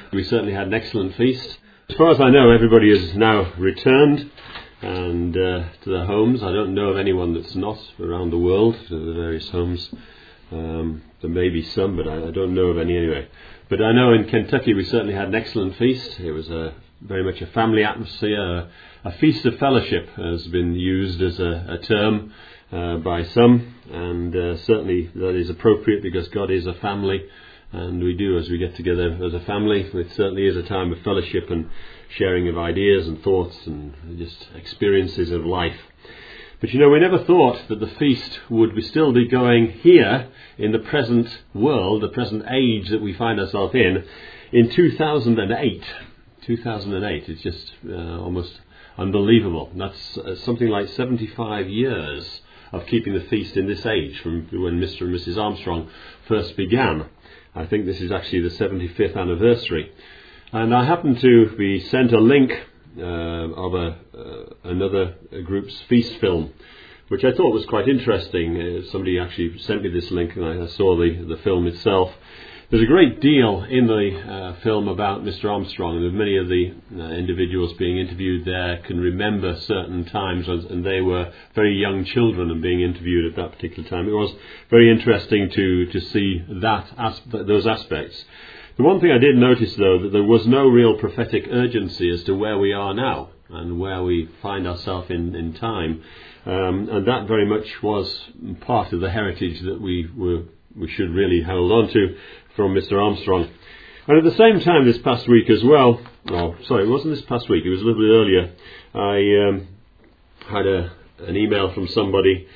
We certainly had an excellent feast. As far as I know, everybody has now returned and to their homes. I don't know of anyone that's not around the world, to the various homes. There may be some, but I don't know of any anyway. But I know in Kentucky we certainly had an excellent feast. It was very much a family atmosphere. A feast of fellowship has been used as a term by some, and certainly that is appropriate because God is a family, and we do, as we get together as a family, it certainly is a time of fellowship and sharing of ideas and thoughts and just experiences of life. But you know, we never thought that the feast would still be going here in the present world, the present age that we find ourselves in 2008. 2008, it's just almost unbelievable. That's something like 75 years of keeping the feast in this age from when Mr. and Mrs. Armstrong first began. I think this is actually the 75th anniversary. And I happened to be sent a link of another group's feast film, which I thought was quite interesting. Somebody actually sent me this link and I saw the film itself. There's a great deal in the film about Mr. Armstrong, and many of the individuals being interviewed there can remember certain times, and they were very young children and being interviewed at that particular time. It was very interesting to see those aspects. The one thing I did notice, though, that there was no real prophetic urgency as to where we are now and where we find ourselves in time, and that very much was part of the heritage that we should really hold on to from Mr. Armstrong. And at the same time this past week as well, it wasn't this past week, it was a little bit earlier, I had an email from somebody,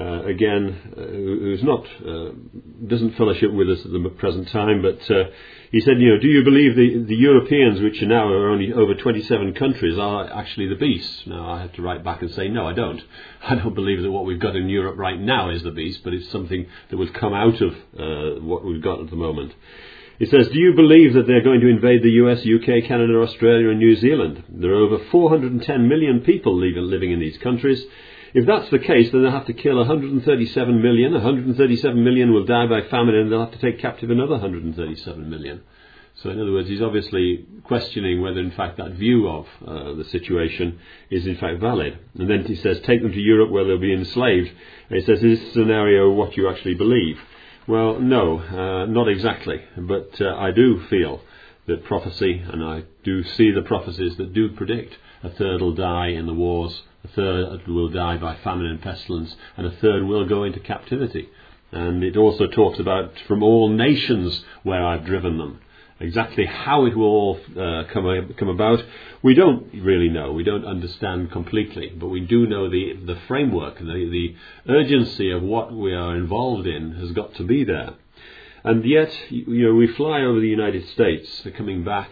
who's not, doesn't fellowship with us at the present time, but he said, do you believe the Europeans, which are now are only over 27 countries, are actually the beast? Now, I have to write back and say, no, I don't. I don't believe that what we've got in Europe right now is the beast, but it's something that will come out of what we've got at the moment. He says, do you believe that they're going to invade the US, UK, Canada, Australia and New Zealand? There are over 410 million people living in these countries. If that's the case, then they'll have to kill 137 million. 137 million will die by famine, and they'll have to take captive another 137 million. So in other words, he's obviously questioning whether in fact that view of the situation is in fact valid. And then he says, take them to Europe where they'll be enslaved. And he says, is this scenario what you actually believe? Well, no, not exactly. But I do feel that prophecy, and I do see the prophecies that do predict a third will die in the wars, a third will die by famine and pestilence, and a third will go into captivity. And it also talks about from all nations where I've driven them. Exactly how it will all come about, we don't really know. We don't understand completely, but we do know the framework, the urgency of what we are involved in has got to be there. And yet, we fly over the United States. Coming back,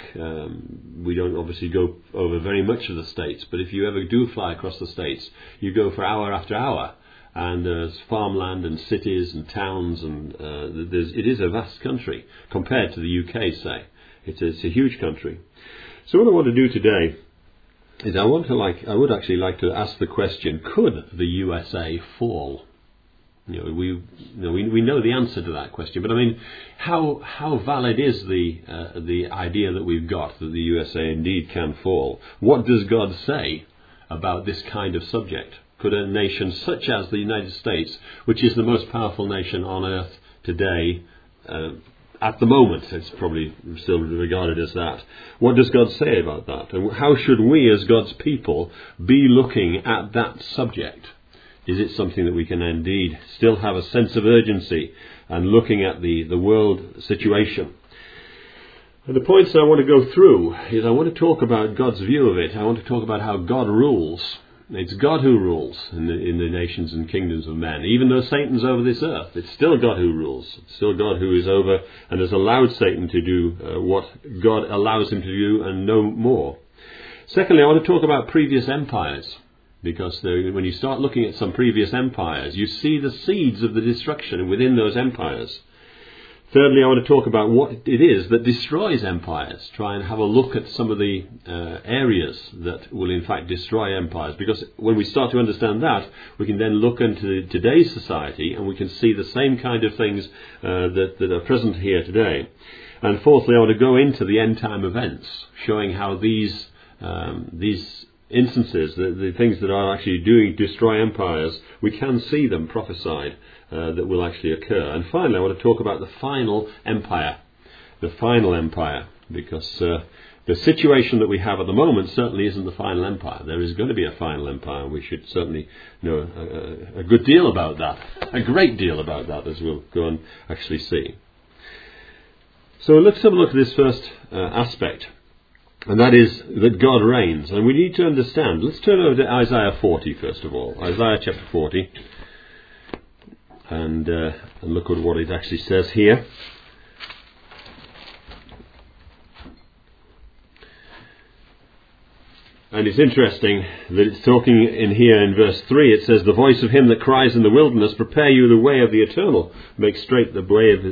we don't obviously go over very much of the States, but if you ever do fly across the States, you go for hour after hour. And there's farmland and cities and towns, and it is a vast country compared to the UK, say. It's a huge country. So what I want to do today is I would actually like to ask the question: could the USA fall? We know the answer to that question, but I mean, how valid is the idea that we've got that the USA indeed can fall? What does God say about this kind of subject? Could a nation such as the United States, which is the most powerful nation on earth today, at the moment, it's probably still regarded as that. What does God say about that? And how should we as God's people be looking at that subject? Is it something that we can indeed still have a sense of urgency and looking at the world situation? And the points I want to go through is I want to talk about God's view of it. I want to talk about how God rules. It's God who rules in the nations and kingdoms of men. Even though Satan's over this earth, it's still God who rules. It's still God who is over and has allowed Satan to do what God allows him to do and no more. Secondly, I want to talk about previous empires, because when you start looking at some previous empires, you see the seeds of the destruction within those empires. Thirdly, I want to talk about what it is that destroys empires. Try and have a look at some of the areas that will in fact destroy empires. Because when we start to understand that, we can then look into today's society and we can see the same kind of things that are present here today. And fourthly, I want to go into the end time events, showing how these instances, the things that are actually doing destroy empires, we can see them prophesied that will actually occur. And finally, I want to talk about the final empire, because the situation that we have at the moment certainly isn't the final empire. There is going to be a final empire, and we should certainly know a good deal about that, a great deal about that, as we'll go and actually see. So let's have a look at this first aspect, and that is that God reigns. And we need to understand. Let's turn over to Isaiah 40 first of all. Isaiah chapter 40, and look at what it actually says here. And it's interesting that it's talking in here in verse 3, it says, "The voice of him that cries in the wilderness, prepare you the way of the eternal. Make straight the way of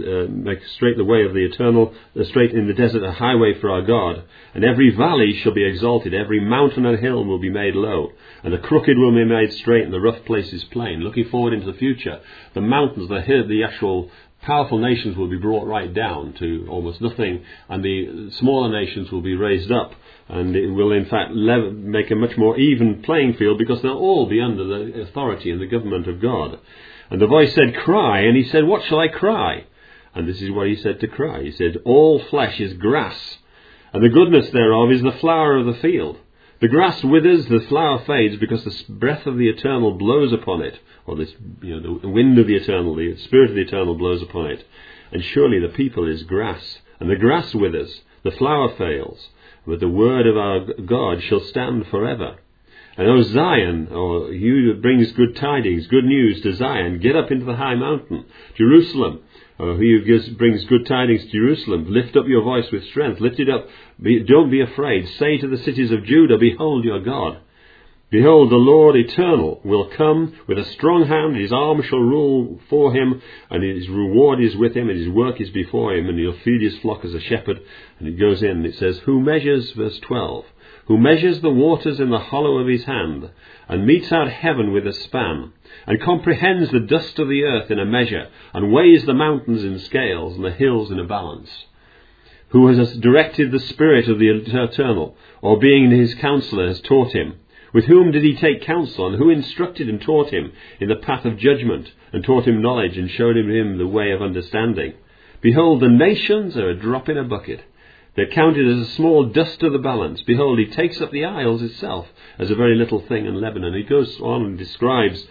the eternal, straight in the desert a highway for our God. And every valley shall be exalted, every mountain and hill will be made low, and the crooked will be made straight, and the rough places plain." Looking forward into the future, the mountains, the actual powerful nations will be brought right down to almost nothing, and the smaller nations will be raised up, and it will in fact make a much more even playing field, because they'll all be under the authority and the government of God. And the voice said, "Cry," and he said, "What shall I cry?" And this is what he said to cry. He said, "All flesh is grass, and the goodness thereof is the flower of the field. The grass withers, the flower fades, because the breath of the eternal blows upon it." Or this, the wind of the eternal, the spirit of the eternal blows upon it. "And surely the people is grass, and the grass withers, the flower fails, but the word of our God shall stand forever. And O Zion, or you that brings good tidings, good news to Zion, get up into the high mountain, Jerusalem, or who brings good tidings to Jerusalem, lift up your voice with strength, lift it up, don't be afraid. Say to the cities of Judah, behold your God. Behold, the Lord eternal will come with a strong hand, his arm shall rule for him, and his reward is with him, and his work is before him, and he'll feed his flock as a shepherd." And it goes in, and it says, "Who measures," verse 12, "who measures the waters in the hollow of his hand, and metes out heaven with a span, and comprehends the dust of the earth in a measure, and weighs the mountains in scales, and the hills in a balance. Who has directed the spirit of the eternal, or being his counselor has taught him. With whom did he take counsel, and who instructed and taught him in the path of judgment, and taught him knowledge, and showed him the way of understanding? Behold, the nations are a drop in a bucket. They're counted as a small dust of the balance. Behold, he takes up the isles itself as a very little thing in Lebanon." He goes on and describes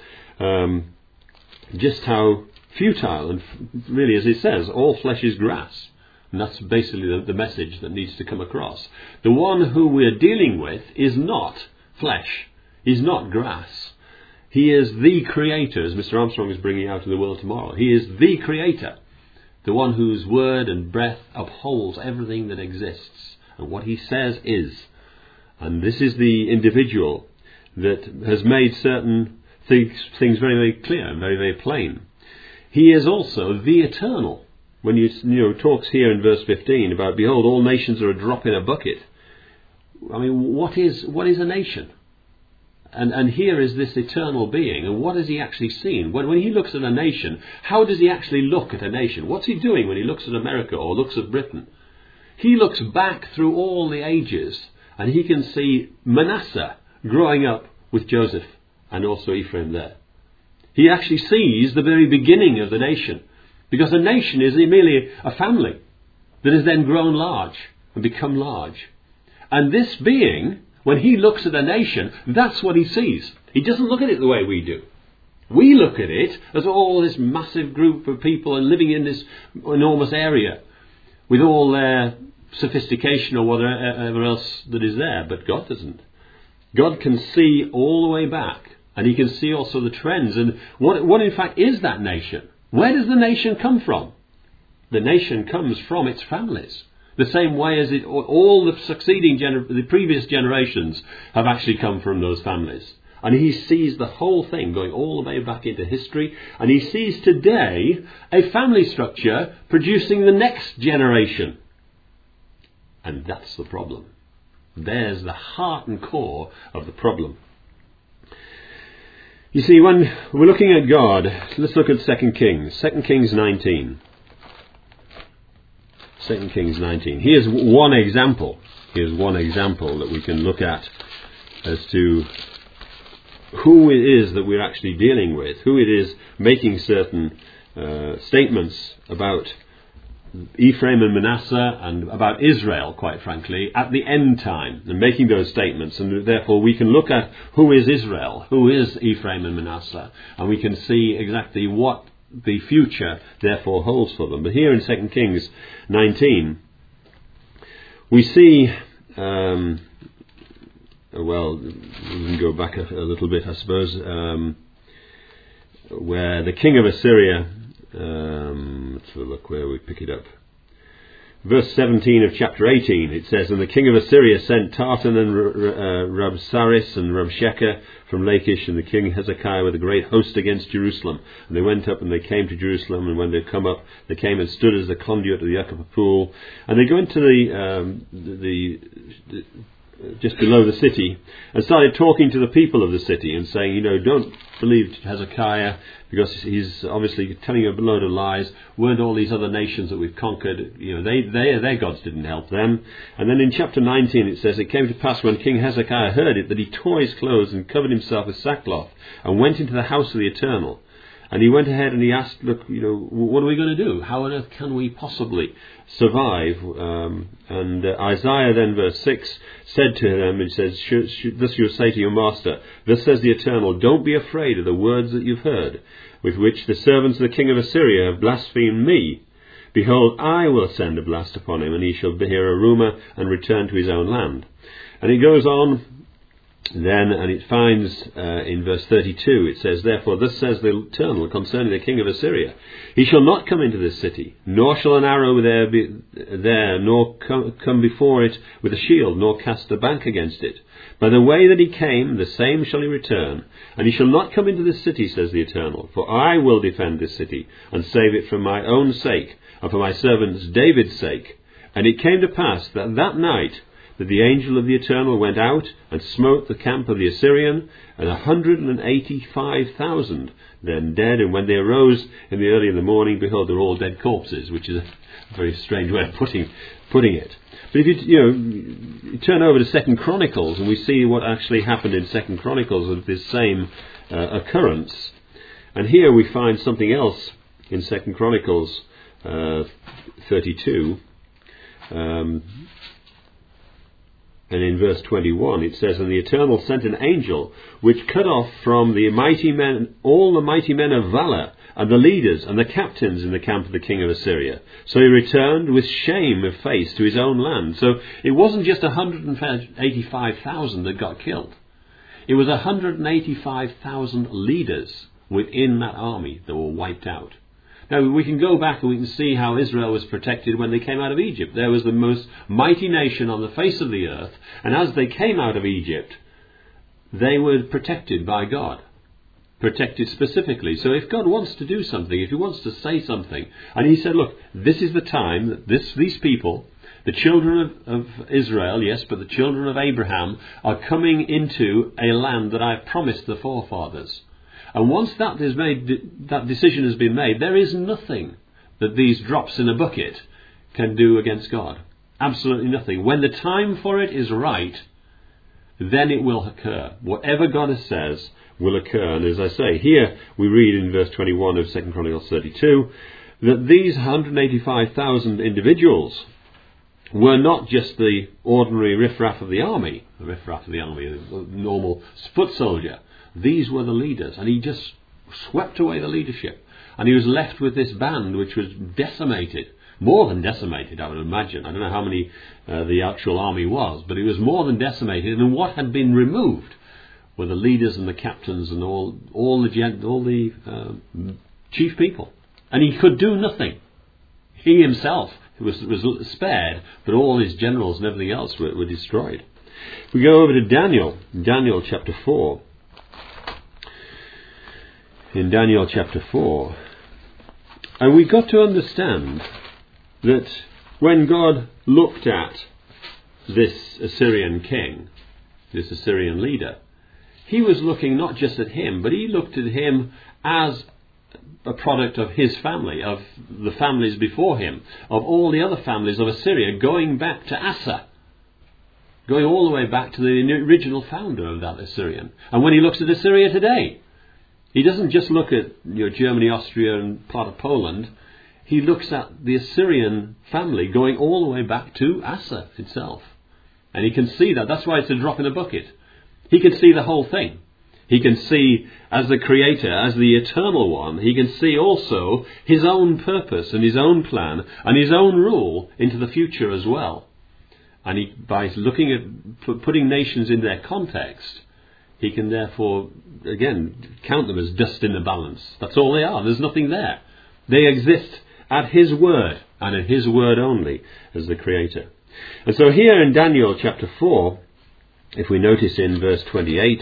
just how futile, and really, as it says, all flesh is grass. And that's basically the message that needs to come across. The one who we're dealing with is not flesh. He's not grass. He is the creator, as Mr. Armstrong is bringing out in the world tomorrow. He is the creator, the one whose word and breath upholds everything that exists. And what he says is. And this is the individual that has made certain things very, very clear and very, very plain. He is also the eternal. When talks here in verse 15 about, behold, all nations are a drop in a bucket. I mean, what is a nation? And here is this eternal being, and what has he actually seen? When he looks at a nation, how does he actually look at a nation? What's he doing when he looks at America or looks at Britain? He looks back through all the ages, and he can see Manasseh growing up with Joseph and also Ephraim there. He actually sees the very beginning of the nation, because a nation is merely a family that has then grown large and become large. And this being, when he looks at a nation, that's what he sees. He doesn't look at it the way we do. We look at it as all this massive group of people and living in this enormous area with all their sophistication or whatever else that is there. But God doesn't. God can see all the way back, and he can see also the trends. And what in fact is that nation? Where does the nation come from? The nation comes from its families. The same way as all the succeeding, the previous generations have actually come from those families. And he sees the whole thing going all the way back into history. And he sees today a family structure producing the next generation. And that's the problem. There's the heart and core of the problem. You see, when we're looking at God, let's look at 2 Kings. 2 Kings 19. 2 Kings 19. Here's one example. Here's one example that we can look at as to who it is that we're actually dealing with, who it is making certain statements about Ephraim and Manasseh and about Israel, quite frankly, at the end time, and making those statements. And therefore we can look at who is Israel, who is Ephraim and Manasseh, and we can see exactly what the future therefore holds for them. But here in 2 Kings 19 we see well, we can go back a little bit, I suppose, where the king of Assyria, let's have a look where we pick it up. Verse 17 of chapter 18, it says, "And the king of Assyria sent Tartan and Rabsaris and Rabshakeh from Lachish, and the king Hezekiah with a great host against Jerusalem. And they went up and they came to Jerusalem, and when they come up, they came and stood as the conduit of the upper pool." And they go into the just below the city, and started talking to the people of the city and saying, don't believe Hezekiah, because he's obviously telling you a load of lies. Weren't all these other nations that we've conquered, their gods didn't help them. And then in chapter 19 it says, "It came to pass when King Hezekiah heard it, that he tore his clothes and covered himself with sackcloth, and went into the house of the Eternal. And he went ahead and he asked, look, what are we going to do? How on earth can we possibly survive?" And Isaiah then, verse 6, said to them, it says, "Thus you will say to your master, thus says the Eternal, don't be afraid of the words that you've heard, with which the servants of the king of Assyria have blasphemed me. Behold, I will send a blast upon him, and he shall hear a rumour and return to his own land." And it goes on then, and it finds in verse 32, it says, "Therefore thus says the Eternal concerning the king of Assyria, he shall not come into this city, nor shall an arrow there be there, nor come before it with a shield, nor cast a bank against it. By the way that he came, the same shall he return. And he shall not come into this city, says the Eternal, for I will defend this city, and save it for my own sake, and for my servant David's sake. And it came to pass that that night that the angel of the Eternal went out and smote the camp of the Assyrian, and 185,000 then dead. And when they arose in the early in the morning, behold, they're all dead corpses," which is a very strange way of putting it. But if you turn over to 2 Chronicles, and we see what actually happened in 2 Chronicles of this same occurrence. And here we find something else in 2 Chronicles 32. And in verse 21 it says, "And the Eternal sent an angel, which cut off from the mighty men all the mighty men of valour, and the leaders and the captains in the camp of the king of Assyria. So he returned with shame of face to his own land." So it wasn't just 185,000 that got killed. It was 185,000 leaders within that army that were wiped out. Now, we can go back and we can see how Israel was protected when they came out of Egypt. There was the most mighty nation on the face of the earth, and as they came out of Egypt, they were protected by God. Protected specifically. So if God wants to do something, if he wants to say something, and he said, look, this is the time that these people, the children of Israel, yes, but the children of Abraham, are coming into a land that I've promised the forefathers. And once that decision has been made, there is nothing that these drops in a bucket can do against God. Absolutely nothing. When the time for it is right, then it will occur. Whatever God says will occur. And as I say, here we read in verse 21 of 2 Chronicles 32 that these 185,000 individuals were not just the ordinary riffraff of the army, the normal foot soldier. These were the leaders, and he just swept away the leadership. And he was left with this band which was decimated, more than decimated, I would imagine. I don't know how many the actual army was, but it was more than decimated. And what had been removed were the leaders and the captains and all the chief people. And he could do nothing. He himself was spared, but all his generals and everything else were destroyed. We go over to Daniel chapter 4. In Daniel chapter 4. And we got to understand that when God looked at this Assyrian king, this Assyrian leader, he was looking not just at him, but he looked at him as a product of his family, of the families before him, of all the other families of Assyria, going back to Asa, going all the way back to the original founder of that Assyrian. And when he looks at Assyria today, he doesn't just look at Germany, Austria and part of Poland. He looks at the Assyrian family going all the way back to Asa itself. And he can see that. That's why it's a drop in a bucket. He can see the whole thing. He can see, as the Creator, as the Eternal One, he can see also his own purpose and his own plan and his own rule into the future as well. And by looking at putting nations in their context, he can therefore, again, count them as dust in the balance. That's all they are. There's nothing there. They exist at his word, and at his word only, as the Creator. And so here in Daniel chapter 4, if we notice in verse 28,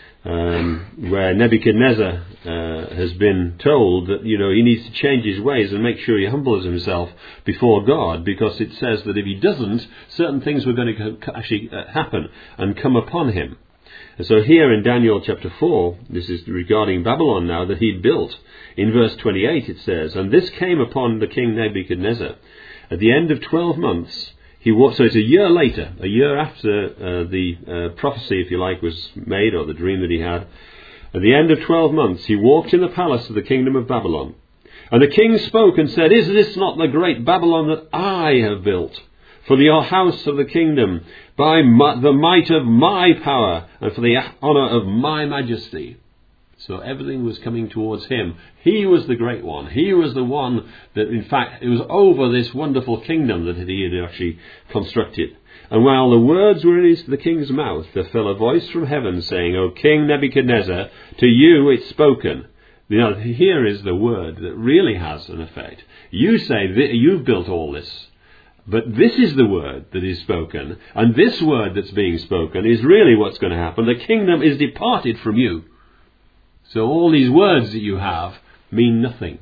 where Nebuchadnezzar has been told that he needs to change his ways and make sure he humbles himself before God, because it says that if he doesn't, certain things were going to actually happen and come upon him. And so here in Daniel chapter 4, this is regarding Babylon now that he'd built. In verse 28 it says, "And this came upon the king Nebuchadnezzar at the end of 12 months. So it's a year later, a year after the prophecy, if you like, was made, or the dream that he had. At the end of 12 months, he walked in the palace of the kingdom of Babylon. And the king spoke and said, 'Is this not the great Babylon that I have built for the house of the kingdom by the might of my power and for the honour of my majesty?'" So everything was coming towards him. He was the great one. He was the one that, in fact, it was over this wonderful kingdom that he had actually constructed. And while the words were in the king's mouth, there fell a voice from heaven saying, "O King Nebuchadnezzar, to you it's spoken." Here is the word that really has an effect. You say that you've built all this, but this is the word that is spoken, and this word that's being spoken is really what's going to happen. The kingdom is departed from you. So all these words that you have mean nothing.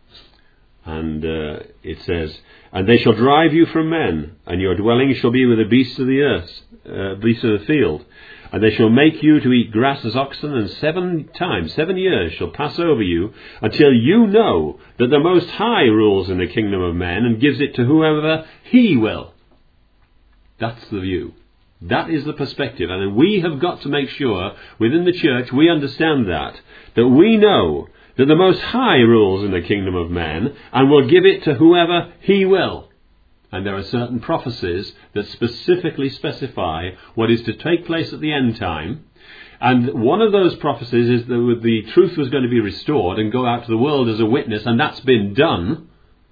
And it says, "And they shall drive you from men, and your dwelling shall be with the beasts of the earth, beasts of the field. And they shall make you to eat grass as oxen, and 7 years shall pass over you, until you know that the Most High rules in the kingdom of men, and gives it to whoever he will." That's the view. That is the perspective. And we have got to make sure within the church we understand that we know that the Most High rules in the kingdom of man and will give it to whoever he will. And there are certain prophecies that specifically specify what is to take place at the end time. And one of those prophecies is that the truth was going to be restored and go out to the world as a witness, and that's been done.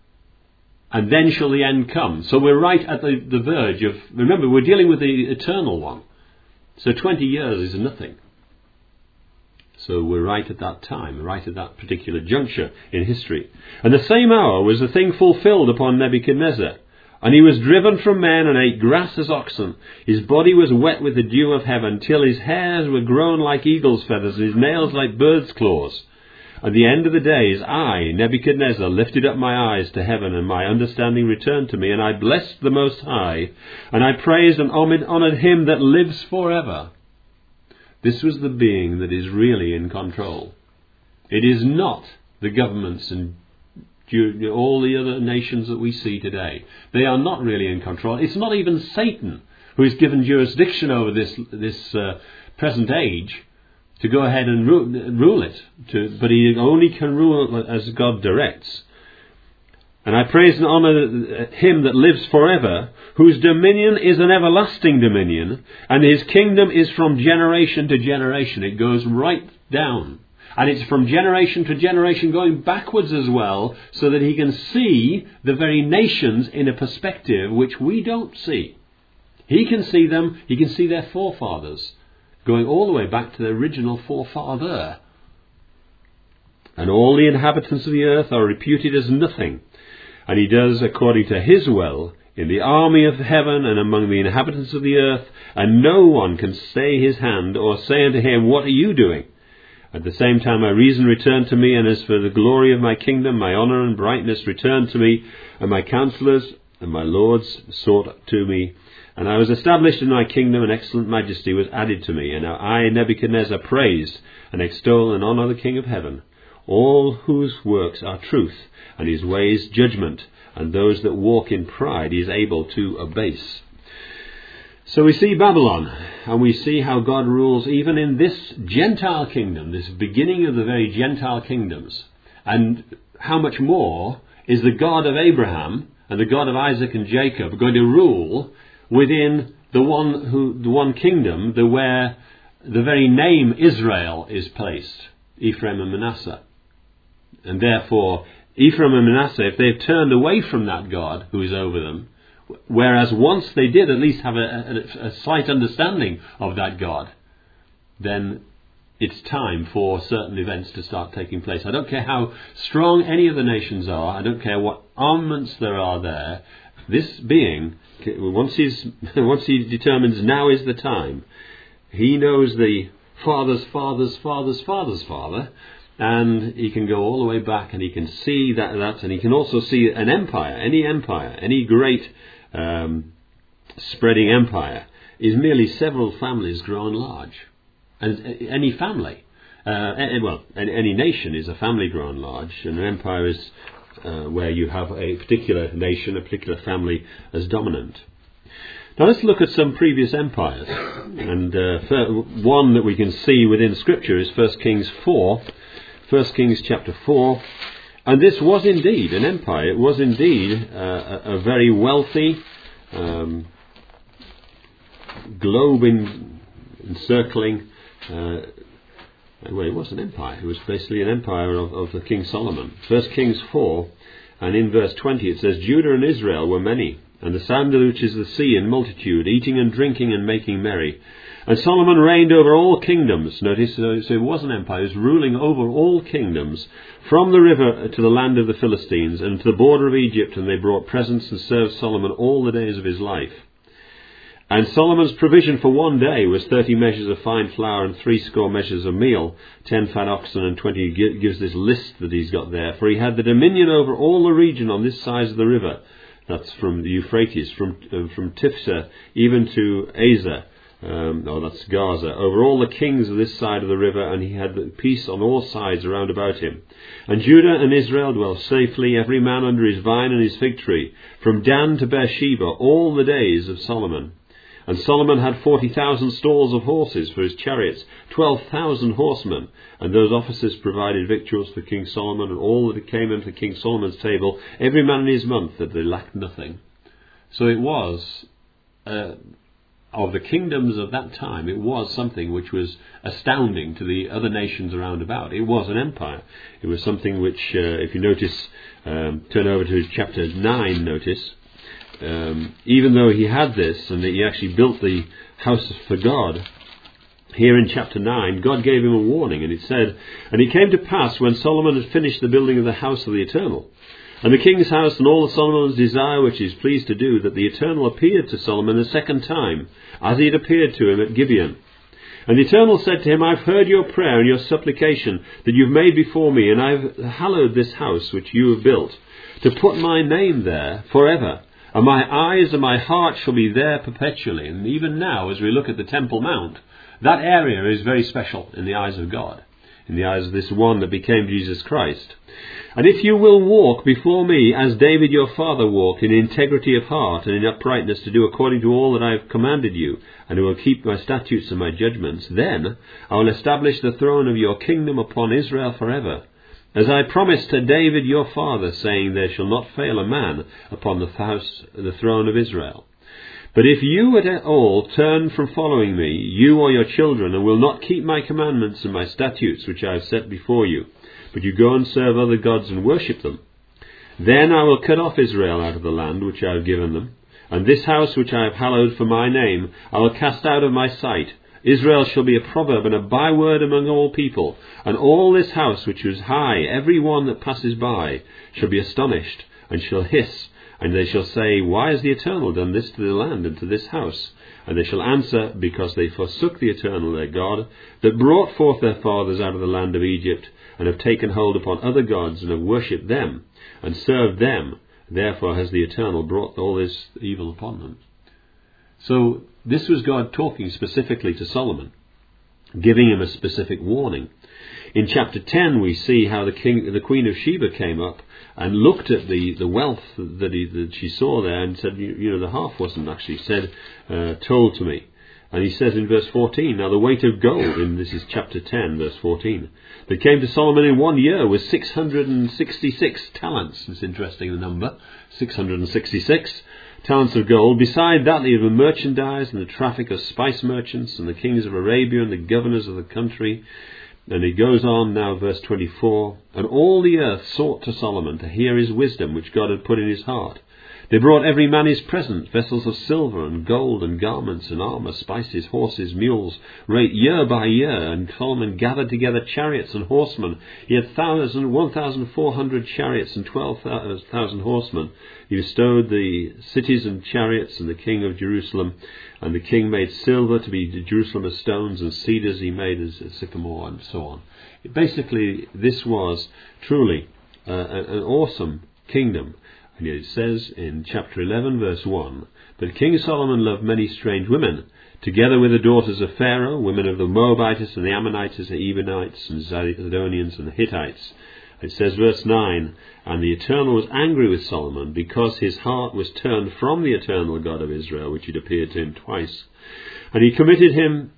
And then shall the end come. So we're right at the verge of, remember, we're dealing with the eternal one. So 20 years is nothing. So we're right at that time, right at that particular juncture in history. And the same hour was the thing fulfilled upon Nebuchadnezzar. And he was driven from men and ate grass as oxen. His body was wet with the dew of heaven, till his hairs were grown like eagle's feathers, and his nails like bird's claws. At the end of the days, I, Nebuchadnezzar, lifted up my eyes to heaven, and my understanding returned to me, and I blessed the Most High, and I praised and honoured him that lives forever. This was the being that is really in control. It is not the governments and all the other nations that we see today. They are not really in control. It's not even Satan who is given jurisdiction over this present age to go ahead and rule it. But he only can rule as God directs. And I praise and honour him that lives forever, whose dominion is an everlasting dominion, and his kingdom is from generation to generation. It goes right down. And it's from generation to generation going backwards as well, so that he can see the very nations in a perspective which we don't see. He can see them, he can see their forefathers, going all the way back to the original forefather. And all the inhabitants of the earth are reputed as nothing. And he does according to his will in the army of heaven and among the inhabitants of the earth, and no one can stay his hand or say unto him, "What are you doing?" At the same time my reason returned to me, and as for the glory of my kingdom, my honour and brightness returned to me, and my counsellors and my lords sought to me. And I was established in my kingdom, and excellent majesty was added to me. And I, Nebuchadnezzar, praised and extol and honour the King of heaven. all whose works are truth, and his ways judgment, and those that walk in pride he is able to abase. So we see Babylon, and we see how God rules even in this Gentile kingdom, this beginning of the very Gentile kingdoms, and how much more is the God of Abraham and the God of Isaac and Jacob going to rule within the one kingdom where the very name Israel is placed, Ephraim and Manasseh. And therefore, Ephraim and Manasseh, if they've turned away from that God who is over them, whereas once they did at least have a slight understanding of that God, then it's time for certain events to start taking place. I don't care how strong any of the nations are, I don't care what armaments there are there, this being, once he determines now is the time, he knows the father's father's father's father's father, and he can go all the way back and he can see that, and he can also see an empire, any great spreading empire is merely several families grown large. And any family, any nation is a family grown large, and an empire is where you have a particular nation, a particular family as dominant. Now let's look at some previous empires, and one that we can see within Scripture is 1 Kings 4, 1 Kings chapter 4, and this was indeed an empire. It was indeed a very wealthy, globe encircling. Well, it was an empire. It was basically an empire of the King Solomon. 1 Kings 4, and in verse 20 it says, Judah and Israel were many, and the sound of which is the sea in multitude, eating and drinking and making merry. And Solomon reigned over all kingdoms. Notice, so it was an empire. It was ruling over all kingdoms, from the river to the land of the Philistines, and to the border of Egypt, and they brought presents and served Solomon all the days of his life. And Solomon's provision for one day was 30 measures of fine flour and 80 measures of meal, 10 fat oxen and 20, gives this list that he's got there. For he had the dominion over all the region on this side of the river. That's from the Euphrates, from Tifsa even to Azer. That's Gaza, over all the kings of this side of the river, and he had peace on all sides around about him. And Judah and Israel dwelt safely, every man under his vine and his fig tree, from Dan to Beersheba, all the days of Solomon. And Solomon had 40,000 stalls of horses for his chariots, 12,000 horsemen, and those officers provided victuals for King Solomon, and all that came into King Solomon's table, every man in his month, that they lacked nothing. So it was, of the kingdoms of that time, it was something which was astounding to the other nations around about. It was an empire. It was something which, if you notice, turn over to chapter 9, notice, even though he had this, and that he actually built the house for God, here in chapter 9, God gave him a warning, and it said, And it came to pass, when Solomon had finished the building of the house of the Eternal, and the king's house, and all the Solomon's desire which he is pleased to do, that the Eternal appeared to Solomon a second time, as he had appeared to him at Gibeon. And the Eternal said to him, I have heard your prayer and your supplication that you have made before me, and I have hallowed this house which you have built, to put my name there forever. And my eyes and my heart shall be there perpetually. And even now, as we look at the Temple Mount, that area is very special in the eyes of God, in the eyes of this one that became Jesus Christ. And if you will walk before me as David your father walked, in integrity of heart and in uprightness, to do according to all that I have commanded you, and who will keep my statutes and my judgments, then I will establish the throne of your kingdom upon Israel forever. As I promised to David your father, saying, There shall not fail a man upon the throne of Israel. But if you at all turn from following me, you or your children, and will not keep my commandments and my statutes which I have set before you, but you go and serve other gods and worship them, then I will cut off Israel out of the land which I have given them, and this house which I have hallowed for my name I will cast out of my sight. Israel shall be a proverb and a byword among all people, and all this house which is high, every one that passes by, shall be astonished, and shall hiss, and they shall say, Why has the Eternal done this to the land and to this house? And they shall answer, Because they forsook the Eternal their God, that brought forth their fathers out of the land of Egypt, and have taken hold upon other gods, and have worshipped them, and served them. Therefore has the Eternal brought all this evil upon them. So this was God talking specifically to Solomon, giving him a specific warning. In chapter 10 we see how the Queen of Sheba came up and looked at the wealth that she saw there and said, the half wasn't actually told to me. And he says in verse 14, now the weight of gold, and this is chapter 10, verse 14, that came to Solomon in 1 year was 666 talents. It's interesting, the number, 666 talents of gold. Beside that, the merchandise and the traffic of spice merchants and the kings of Arabia and the governors of the country. And he goes on now, verse 24, and all the earth sought to Solomon to hear his wisdom, which God had put in his heart. They brought every man his present, vessels of silver and gold and garments and armour, spices, horses, mules, rate year by year. And Solomon gathered together chariots and horsemen. He had 1,400 chariots and 12,000 horsemen. He bestowed the cities and chariots and the king of Jerusalem. And the king made silver to be Jerusalem as stones, and cedars he made as sycamore, and so on. Basically, this was truly an awesome kingdom. And it says in chapter 11, verse 1, but King Solomon loved many strange women, together with the daughters of Pharaoh, women of the Moabites and the Ammonites, the Ebionites and Zidonians and the Hittites. It says, verse 9, and the Eternal was angry with Solomon, because his heart was turned from the Eternal God of Israel, which had appeared to him twice. And he commanded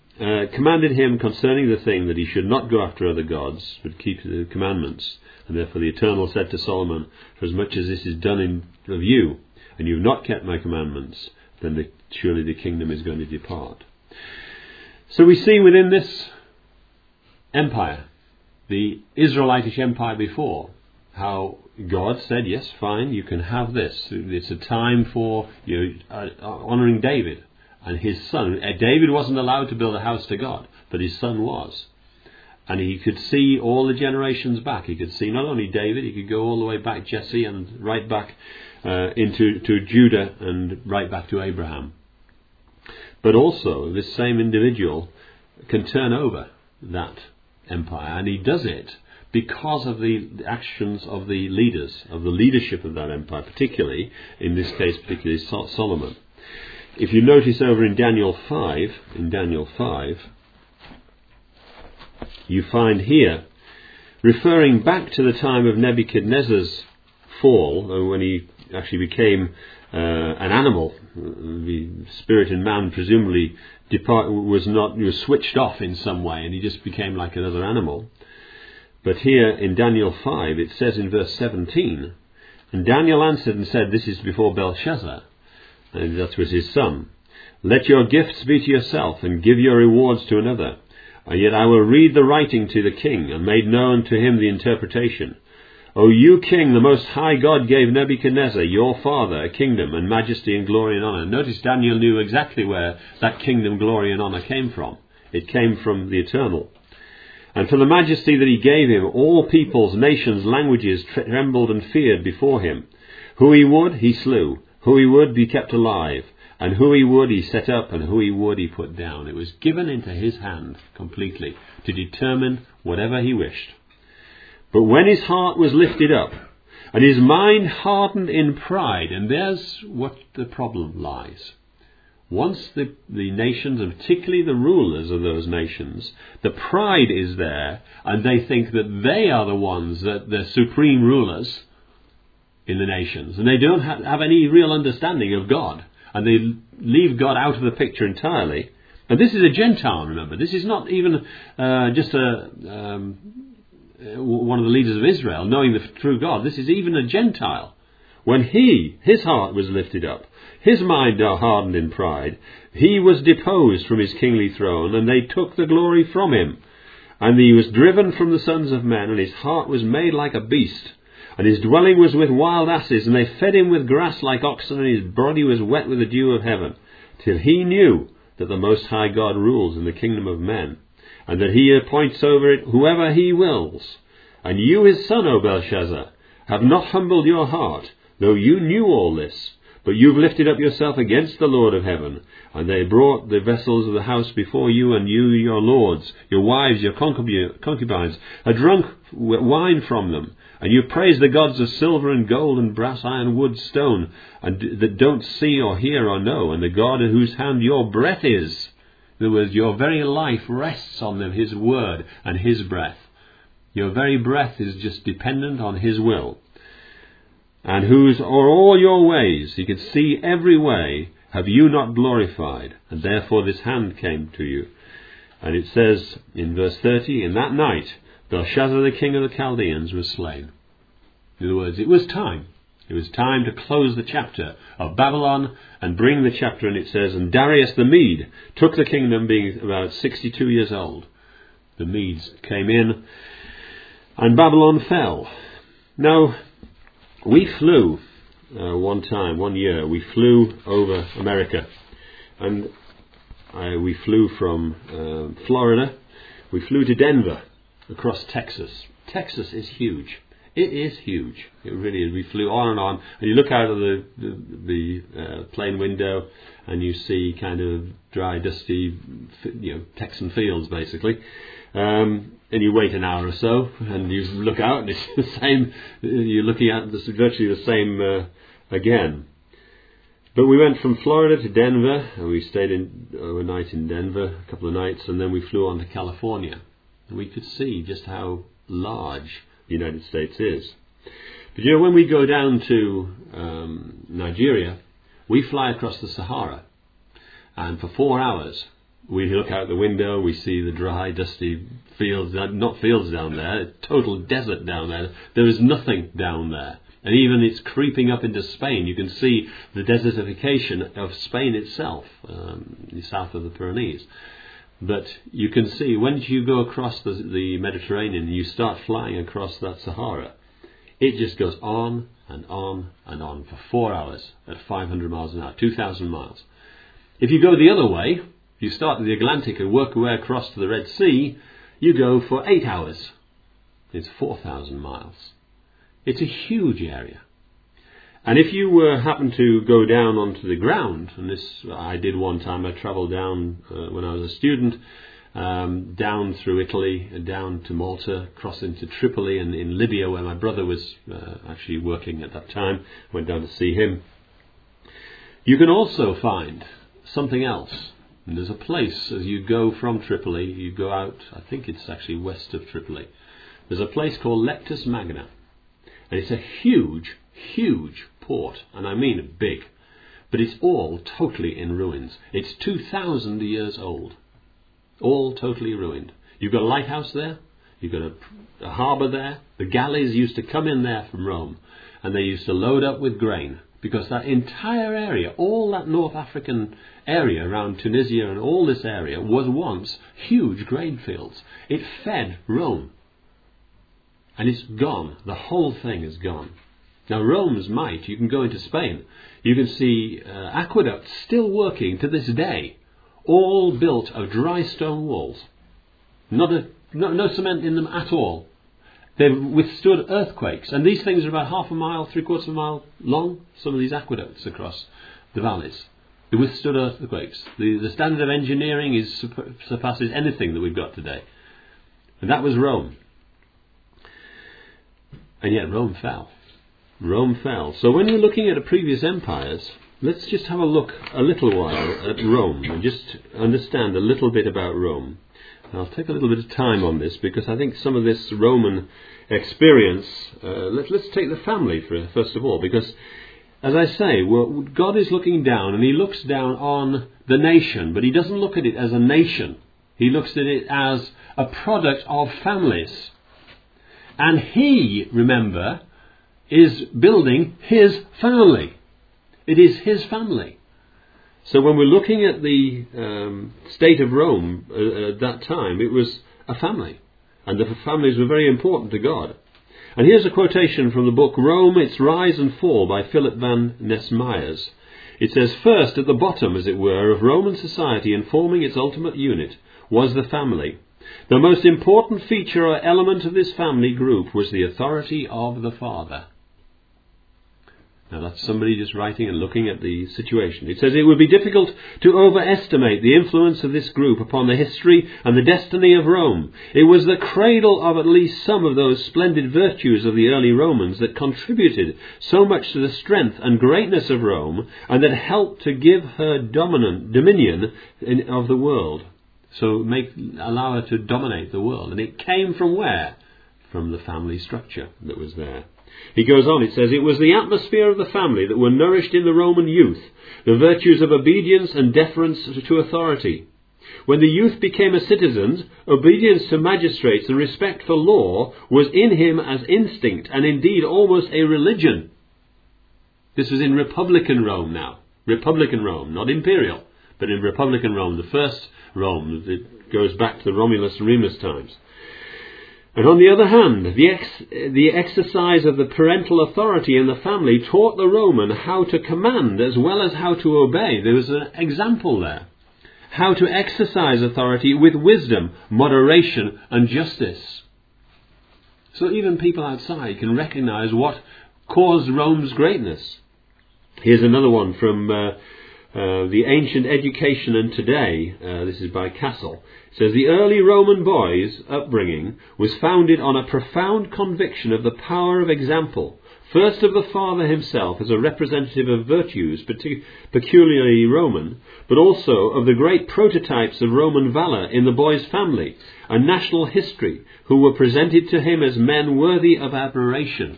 him concerning the thing that he should not go after other gods, but keep the commandments. And therefore the Eternal said to Solomon, for as much as this is done of you, and you have not kept my commandments, then surely the kingdom is going to depart. So we see within this empire, the Israelitish empire before, how God said, yes, fine, you can have this. It's a time for honouring David and his son. David wasn't allowed to build a house to God, but his son was. And he could see all the generations back. He could see not only David, he could go all the way back Jesse and right back into Judah and right back to Abraham. But also, this same individual can turn over that empire, and he does it because of the actions of the leaders, of the leadership of that empire, particularly, in this case, particularly Solomon. If you notice over in Daniel 5, you find here, referring back to the time of Nebuchadnezzar's fall, when he actually became an animal, the spirit in man presumably was switched off in some way, and he just became like another animal. But here in Daniel 5, it says in verse 17, and Daniel answered and said, this is before Belshazzar, and that was his son, let your gifts be to yourself, and give your rewards to another. And yet I will read the writing to the king, and made known to him the interpretation. O you king, the most high God gave Nebuchadnezzar, your father, a kingdom and majesty and glory and honour. Notice Daniel knew exactly where that kingdom, glory and honour came from. It came from the Eternal. And for the majesty that he gave him, all peoples, nations, languages trembled and feared before him. Who he would, he slew. Who he would, be kept alive. And who he would, he set up, and who he would, he put down. It was given into his hand completely to determine whatever he wished. But when his heart was lifted up, and his mind hardened in pride, and there's what the problem lies. Once the nations, and particularly the rulers of those nations, the pride is there, and they think that they are the ones, that the supreme rulers in the nations, and they don't have any real understanding of God. And they leave God out of the picture entirely. And this is a Gentile, remember. This is not even just one of the leaders of Israel knowing the true God. This is even a Gentile. When his heart was lifted up, his mind hardened in pride, he was deposed from his kingly throne, and they took the glory from him. And he was driven from the sons of men, and his heart was made like a beast. And his dwelling was with wild asses, and they fed him with grass like oxen, and his body was wet with the dew of heaven, till he knew that the Most High God rules in the kingdom of men, and that he appoints over it whoever he wills. And you, his son, O Belshazzar, have not humbled your heart, though you knew all this, but you've lifted up yourself against the Lord of heaven. And they brought the vessels of the house before you, and you, your lords, your wives, your concubines, had drunk wine from them. And you praise the gods of silver and gold and brass, iron, wood, stone, and that don't see or hear or know, and the God in whose hand your breath is. In other words, your very life rests on them, his word and his breath. Your very breath is just dependent on His will. And whose are all your ways? He could see every way. Have you not glorified? And therefore this hand came to you. And it says in verse 30, in that night Belshazzar the king of the Chaldeans was slain. In other words, it was time. It was time to close the chapter of Babylon and bring the chapter, and it says, and Darius the Mede took the kingdom, being about 62 years old. The Medes came in, and Babylon fell. Now, we flew one year, we flew over America, and we flew from Florida, we flew to Denver, across Texas. Texas is huge. It is huge. It really is. We flew on, and you look out of the plane window, and you see kind of dry, dusty, Texan fields, basically. And you wait an hour or so, and you look out, and it's the same. You're looking at virtually the same again. But we went from Florida to Denver, and we stayed overnight in Denver, a couple of nights, and then we flew on to California. And we could see just how large the United States is. But when we go down to Nigeria, we fly across the Sahara, and for 4 hours we look out the window, we see the dry, dusty fields, not fields down there, total desert down there. There is nothing down there. And even it's creeping up into Spain. You can see the desertification of Spain itself, south of the Pyrenees. But you can see, once you go across the Mediterranean and you start flying across that Sahara, it just goes on and on and on for 4 hours at 500 miles an hour, 2,000 miles. If you go the other way, you start at the Atlantic and work your way across to the Red Sea, you go for 8 hours. It's 4,000 miles. It's a huge area. And if you happen to go down onto the ground, and this I did one time, I travelled down when I was a student, down through Italy, down to Malta, across into Tripoli and in Libya, where my brother was actually working at that time. Went down to see him. You can also find something else. And there's a place, as you go from Tripoli, you go out, I think it's actually west of Tripoli. There's a place called Lectus Magna. And it's a huge, huge port, and I mean big, but it's all totally in ruins. It's 2,000 years old, all totally ruined. You've got a lighthouse there, you've got a harbour there. The galleys used to come in there from Rome, and they used to load up with grain, because that entire area, all that North African area around Tunisia and all this area, was once huge grain fields. It fed Rome, and it's gone. The whole thing is gone. Now, Rome's might, you can go into Spain, you can see aqueducts still working to this day, all built of dry stone walls. No cement in them at all. They've withstood earthquakes, and these things are about half a mile, 3/4 of a mile long, some of these aqueducts across the valleys. They withstood earthquakes. The standard of engineering surpasses anything that we've got today. And that was Rome. And yet Rome fell. Rome fell. So when you're looking at the previous empires, let's just have a look a little while at Rome and just understand a little bit about Rome. And I'll take a little bit of time on this, because I think some of this Roman experience, let's take the family first of all, because as I say, God is looking down, and He looks down on the nation, but He doesn't look at it as a nation. He looks at it as a product of families. And He, remember, is building His family. It is His family. So when we're looking at the state of Rome at that time, it was a family. And the families were very important to God. And here's a quotation from the book Rome, Its Rise and Fall by Philip Van Ness Myers. It says, first, at the bottom, as it were, of Roman society, and forming its ultimate unit, was the family. The most important feature or element of this family group was the authority of the father. Now that's somebody just writing and looking at the situation. It says, it would be difficult to overestimate the influence of this group upon the history and the destiny of Rome. It was the cradle of at least some of those splendid virtues of the early Romans that contributed so much to the strength and greatness of Rome, and that helped to give her dominion of the world. So allow her to dominate the world. And it came from where? from the family structure that was there. He goes on, it says, "It was the atmosphere of the family that were nourished in the Roman youth, the virtues of obedience and deference to authority. When the youth became a citizen, obedience to magistrates and respect for law was in him as instinct, and indeed almost a religion." This was in Republican Rome now. Republican Rome, not imperial, but in Republican Rome, the first Rome. It goes back to the Romulus and Remus times. And on the other hand, the exercise of the parental authority in the family taught the Roman how to command as well as how to obey. There was an example there. How to exercise authority with wisdom, moderation and justice. So even people outside can recognize what caused Rome's greatness. Here's another one from The Ancient Education and Today. This is by Castle. It says, "The early Roman boy's upbringing was founded on a profound conviction of the power of example, first of the father himself as a representative of virtues peculiarly Roman, but also of the great prototypes of Roman valour in the boy's family and national history, who were presented to him as men worthy of admiration."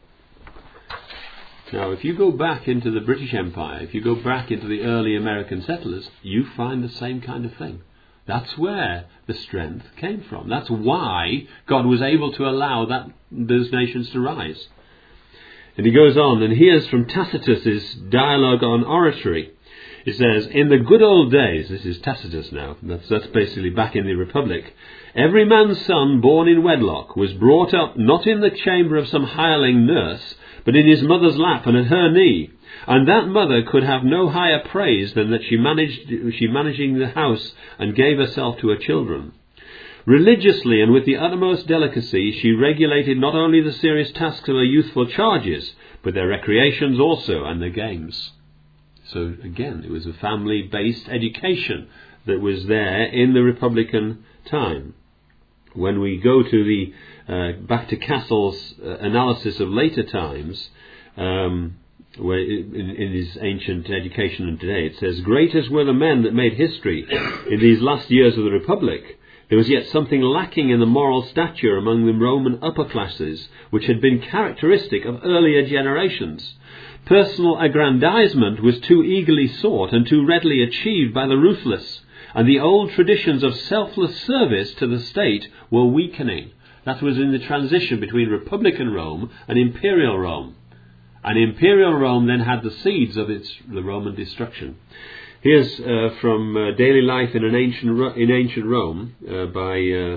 Now, if you go back into the British Empire, if you go back into the early American settlers, you find the same kind of thing. That's where the strength came from. That's why God was able to allow those nations to rise. And he goes on, and here's from Tacitus's Dialogue on Oratory. It says, "In the good old days," this is Tacitus now, that's basically back in the Republic, "every man's son born in wedlock was brought up not in the chamber of some hireling nurse, but in his mother's lap and at her knee. And that mother could have no higher praise than that she managing the house and gave herself to her children. Religiously and with the utmost delicacy she regulated not only the serious tasks of her youthful charges, but their recreations also and their games." So again, it was a family-based education that was there in the Republican time. When we go to the back to Castle's analysis of later times, where in his Ancient Education and Today, it says, "Great as were the men that made history in these last years of the Republic, there was yet something lacking in the moral stature among the Roman upper classes, which had been characteristic of earlier generations. Personal aggrandizement was too eagerly sought and too readily achieved by the ruthless, and the old traditions of selfless service to the state were weakening." That was in the transition between Republican Rome and Imperial Rome. And Imperial Rome then had the seeds of the Roman destruction. Here's from Daily Life in Ancient Rome by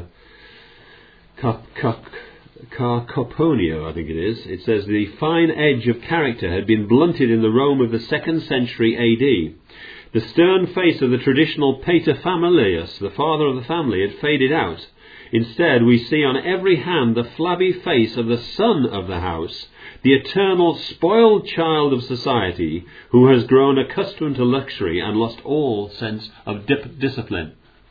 Carcoponio, I think it is. It says, "The fine edge of character had been blunted in the Rome of the 2nd century AD. The stern face of the traditional paterfamilias, the father of the family, had faded out. Instead, we see on every hand the flabby face of the son of the house, the eternal spoiled child of society, who has grown accustomed to luxury and lost all sense of discipline."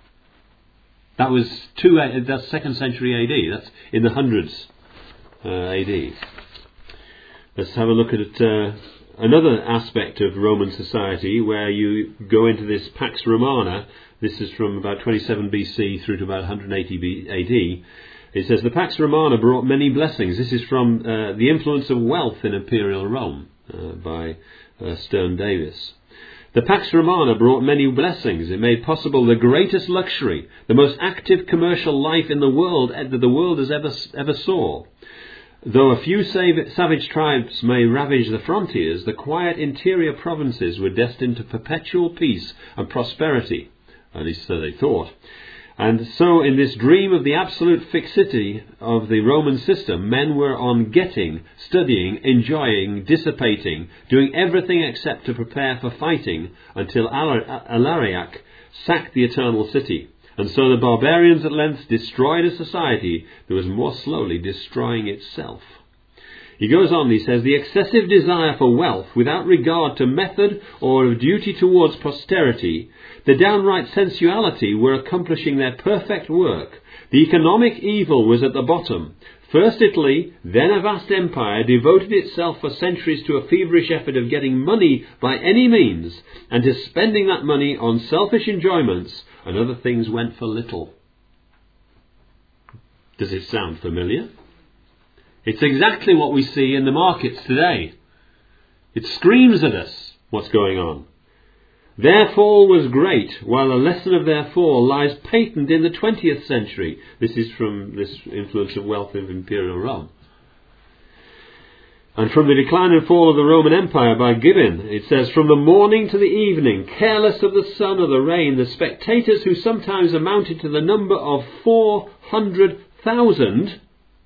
That was that's 2nd century AD. That's in the hundreds AD. Let's have a look at another aspect of Roman society where you go into this Pax Romana. This is from about 27 BC through to about 180 AD. It says, "The Pax Romana brought many blessings." This is from The Influence of Wealth in Imperial Rome by Stern Davis. "The Pax Romana brought many blessings. It made possible the greatest luxury, the most active commercial life in the world that the world has ever saw. Though a few savage tribes may ravage the frontiers, the quiet interior provinces were destined to perpetual peace and prosperity." At least so they thought. And so in this dream of the absolute fixity of the Roman system, men were on getting, studying, enjoying, dissipating, doing everything except to prepare for fighting until Alaric sacked the eternal city. And so the barbarians at length destroyed a society that was more slowly destroying itself. He goes on, he says, "The excessive desire for wealth without regard to method or of duty towards posterity, the downright sensuality were accomplishing their perfect work. The economic evil was at the bottom. First Italy, then a vast empire, devoted itself for centuries to a feverish effort of getting money by any means, and to spending that money on selfish enjoyments, and other things went for little." Does it sound familiar? It's exactly what we see in the markets today. It screams at us what's going on. Their fall was great, while the lesson of their fall lies patent in the 20th century. This is from this influence of wealth of Imperial Rome. And from the decline and fall of the Roman Empire by Gibbon, it says, from the morning to the evening, careless of the sun or the rain, the spectators, who sometimes amounted to the number of 400,000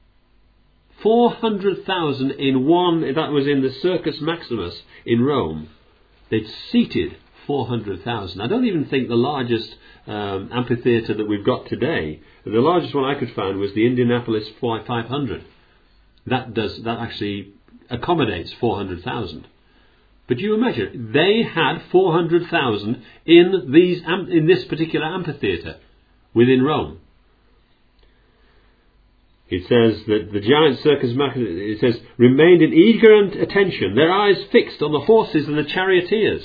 in one, that was in the Circus Maximus in Rome. They'd seated 400,000. I don't even think the largest amphitheatre that we've got today, the largest one I could find was the Indianapolis 500. That actually accommodates 400,000. But you imagine, they had 400,000 in this particular amphitheatre within Rome. It says that the giant Circus Maximus, it says, remained in eager attention, their eyes fixed on the horses and the charioteers.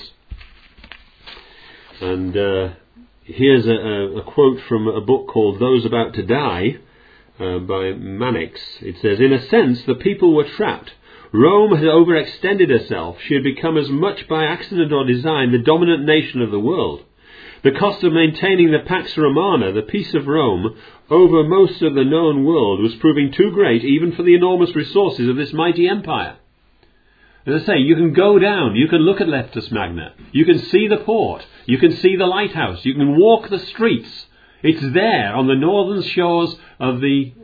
And here's a quote from a book called Those About to Die by Mannix. It says, in a sense, the people were trapped. Rome had overextended herself. She had become as much by accident or design the dominant nation of the world. The cost of maintaining the Pax Romana, the peace of Rome, over most of the known world was proving too great even for the enormous resources of this mighty empire. As I say, you can go down, you can look at Leptis Magna, you can see the port, you can see the lighthouse, you can walk the streets. It's there on the northern shores of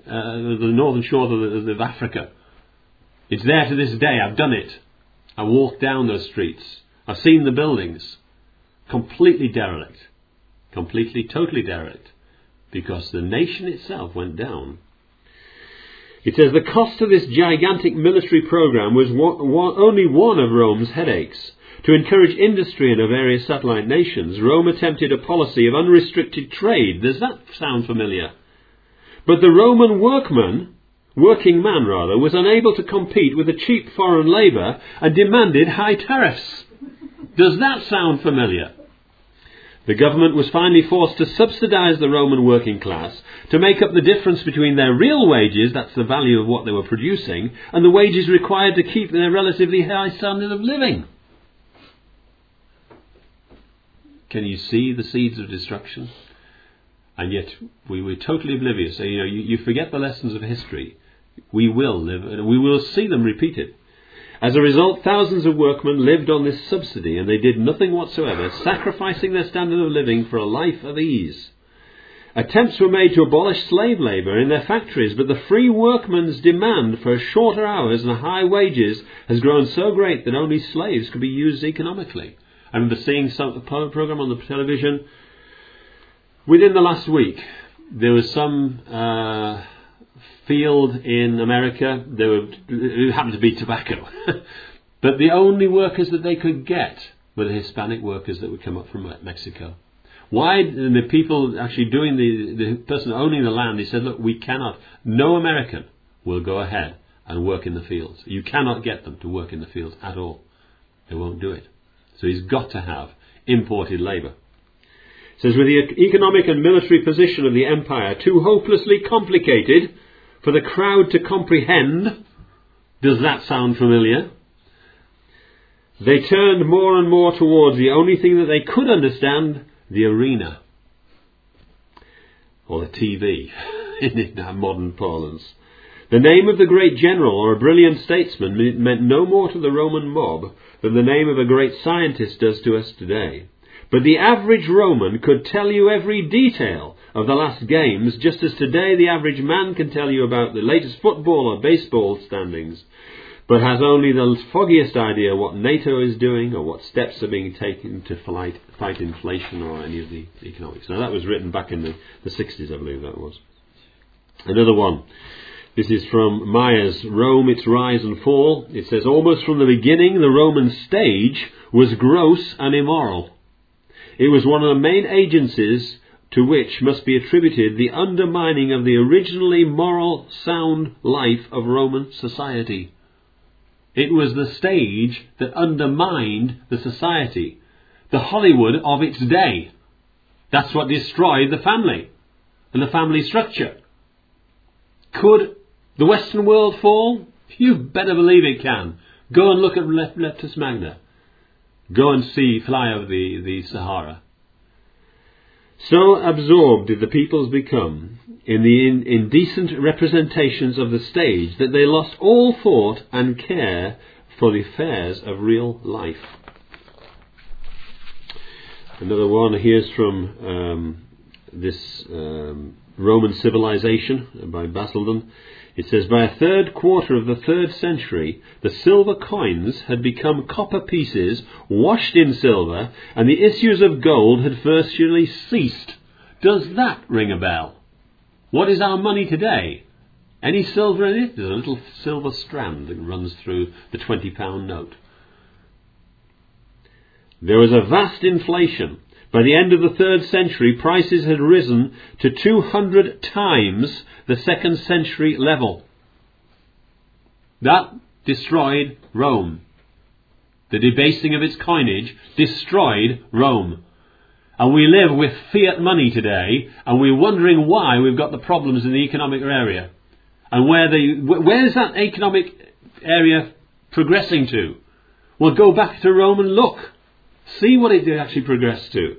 of Africa. It's there to this day. I've done it. I walked down those streets. I've seen the buildings. Completely derelict. Totally derelict. Because the nation itself went down. It says the cost of this gigantic military program was only one of Rome's headaches. To encourage industry in her various satellite nations, Rome attempted a policy of unrestricted trade. Does that sound familiar? But the Roman working man, was unable to compete with the cheap foreign labour and demanded high tariffs. Does that sound familiar? The government was finally forced to subsidise the Roman working class to make up the difference between their real wages, that's the value of what they were producing, and the wages required to keep their relatively high standard of living. Can you see the seeds of destruction? And yet we were totally oblivious. So, you forget the lessons of history. We will live, and we will see them repeated. As a result, thousands of workmen lived on this subsidy, and they did nothing whatsoever, sacrificing their standard of living for a life of ease. Attempts were made to abolish slave labour in their factories, but the free workman's demand for shorter hours and high wages has grown so great that only slaves could be used economically. I remember seeing a program on the television within the last week. There was some field in America. It happened to be tobacco. But the only workers that they could get were the Hispanic workers that would come up from Mexico. Why? And the people actually doing the person owning the land, he said, look, we cannot, no American will go ahead and work in the fields. You cannot get them to work in the fields at all. They won't do it. So he's got to have imported labour. It says, with the economic and military position of the empire too hopelessly complicated for the crowd to comprehend, does that sound familiar? They turned more and more towards the only thing that they could understand, the arena, or the TV, in our modern parlance. The name of the great general or a brilliant statesman meant no more to the Roman mob than the name of a great scientist does to us today. But the average Roman could tell you every detail of the last games, just as today the average man can tell you about the latest football or baseball standings, but has only the foggiest idea what NATO is doing or what steps are being taken to fight inflation or any of the economics. Now that was written back in the 60s, I believe that was. Another one. This is from Myers, Rome, Its Rise and Fall. It says, almost from the beginning, the Roman stage was gross and immoral. It was one of the main agencies to which must be attributed the undermining of the originally moral, sound life of Roman society. It was the stage that undermined the society, the Hollywood of its day. That's what destroyed the family and the family structure. Could The Western world fall? You better believe it can. Go and look at Leptis Magna. Go and fly over the Sahara. So absorbed did the peoples become in the indecent representations of the stage that they lost all thought and care for the affairs of real life. Another one here's from this Roman civilization by Basildon. It says, by a third quarter of the 3rd century, the silver coins had become copper pieces washed in silver, and the issues of gold had virtually ceased. Does that ring a bell? What is our money today? Any silver in it? There's a little silver strand that runs through the £20 note. There was a vast inflation. By the end of the 3rd century, prices had risen to 200 times the 2nd century level. That destroyed Rome. The debasing of its coinage destroyed Rome. And we live with fiat money today, and we're wondering why we've got the problems in the economic area. And where is that economic area progressing to? Well, go back to Rome and look. See what it actually progressed to.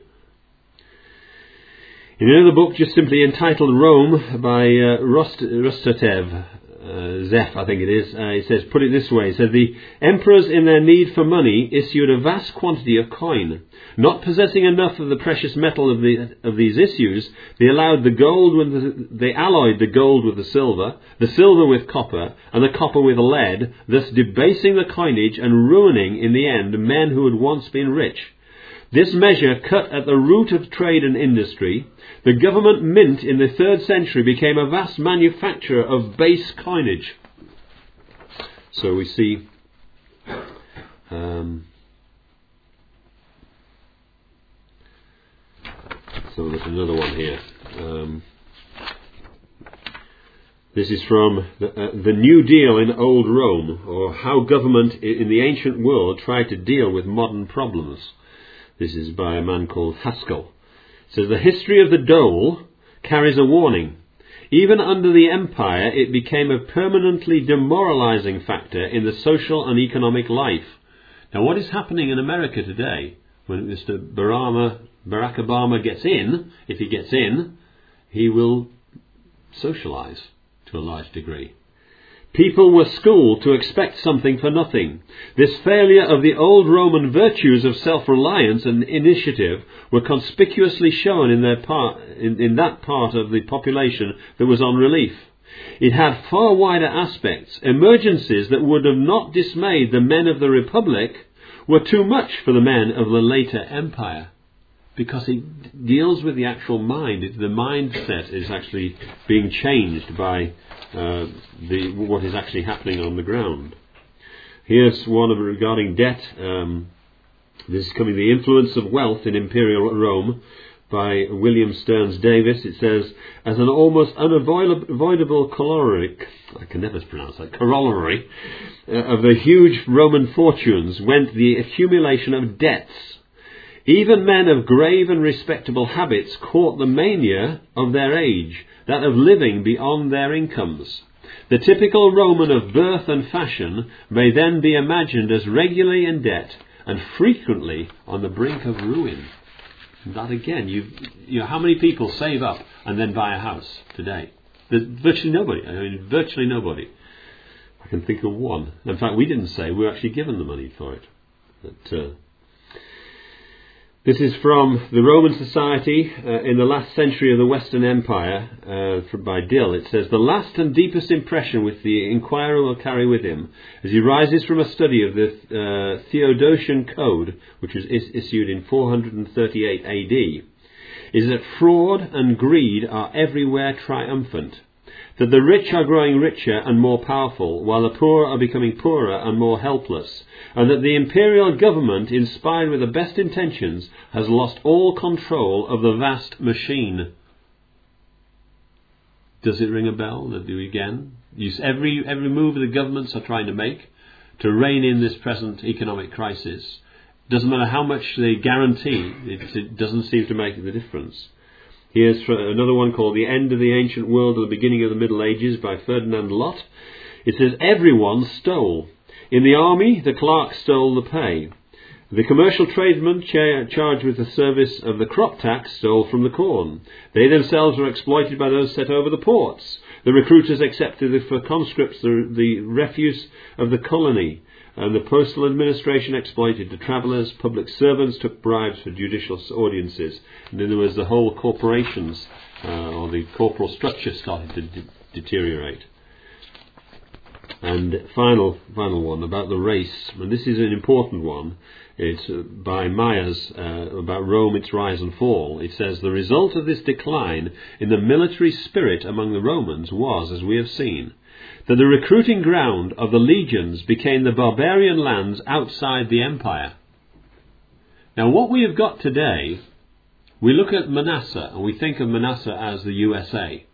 In another book just simply entitled Rome by Rostatev, Zeph I think it is, it says, put it this way, it says, the emperors in their need for money issued a vast quantity of coin. Not possessing enough of the precious metal of these issues, they alloyed the gold with the silver with copper, and the copper with lead, thus debasing the coinage and ruining in the end men who had once been rich. This measure cut at the root of trade and industry. The government mint in the 3rd century became a vast manufacturer of base coinage. So we see so there's another one here. This is from the New Deal in Old Rome, or how government in the ancient world tried to deal with modern problems. This is by a man called Haskell. It says, the history of the dole carries a warning. Even under the empire, it became a permanently demoralizing factor in the social and economic life. Now, what is happening in America today, when Mr. Barack Obama gets in, if he gets in, he will socialize to a large degree. People were schooled to expect something for nothing. This failure of the old Roman virtues of self-reliance and initiative were conspicuously shown in that part of the population that was on relief. It had far wider aspects. Emergencies that would have not dismayed the men of the Republic were too much for the men of the later empire, because it deals with the actual mind. The mindset is actually being changed by what is actually happening on the ground. Here's one regarding debt. This is coming, The Influence of Wealth in Imperial Rome by William Stearns Davis. It says, as an almost unavoidable corollary of the huge Roman fortunes went the accumulation of debts. Even men of grave and respectable habits caught the mania of their age, that of living beyond their incomes. The typical Roman of birth and fashion may then be imagined as regularly in debt and frequently on the brink of ruin. And that again, you know, how many people save up and then buy a house today? There's virtually nobody. Virtually nobody. I can think of one. In fact, we didn't say, we were actually given the money for it. But this is from the Roman society in the last century of the Western Empire by Dill. It says, the last and deepest impression which the inquirer will carry with him as he rises from a study of the Theodosian Code, which was issued in 438 AD, is that fraud and greed are everywhere triumphant, that the rich are growing richer and more powerful, while the poor are becoming poorer and more helpless, and that the imperial government, inspired with the best intentions, has lost all control of the vast machine. Does it ring a bell? Every move the governments are trying to make to rein in this present economic crisis, doesn't matter how much they guarantee, it doesn't seem to make the difference. Here's another one called The End of the Ancient World and the Beginning of the Middle Ages by Ferdinand Lott. It says, everyone stole. In the army, the clerk stole the pay. The commercial tradesmen charged with the service of the crop tax stole from the corn. They themselves were exploited by those set over the ports. The recruiters accepted for conscripts the refuse of the colony, and the postal administration exploited the travellers. Public servants took bribes for judicial audiences. And then there was the whole corporations, or the corporal structure started to deteriorate. And final one about the race, and this is an important one. It's by Myers about Rome, its rise and fall. It says, the result of this decline in the military spirit among the Romans was, as we have seen, that the recruiting ground of the legions became the barbarian lands outside the empire. Now what we have got today, we look at Manasseh and we think of Manasseh as the USA.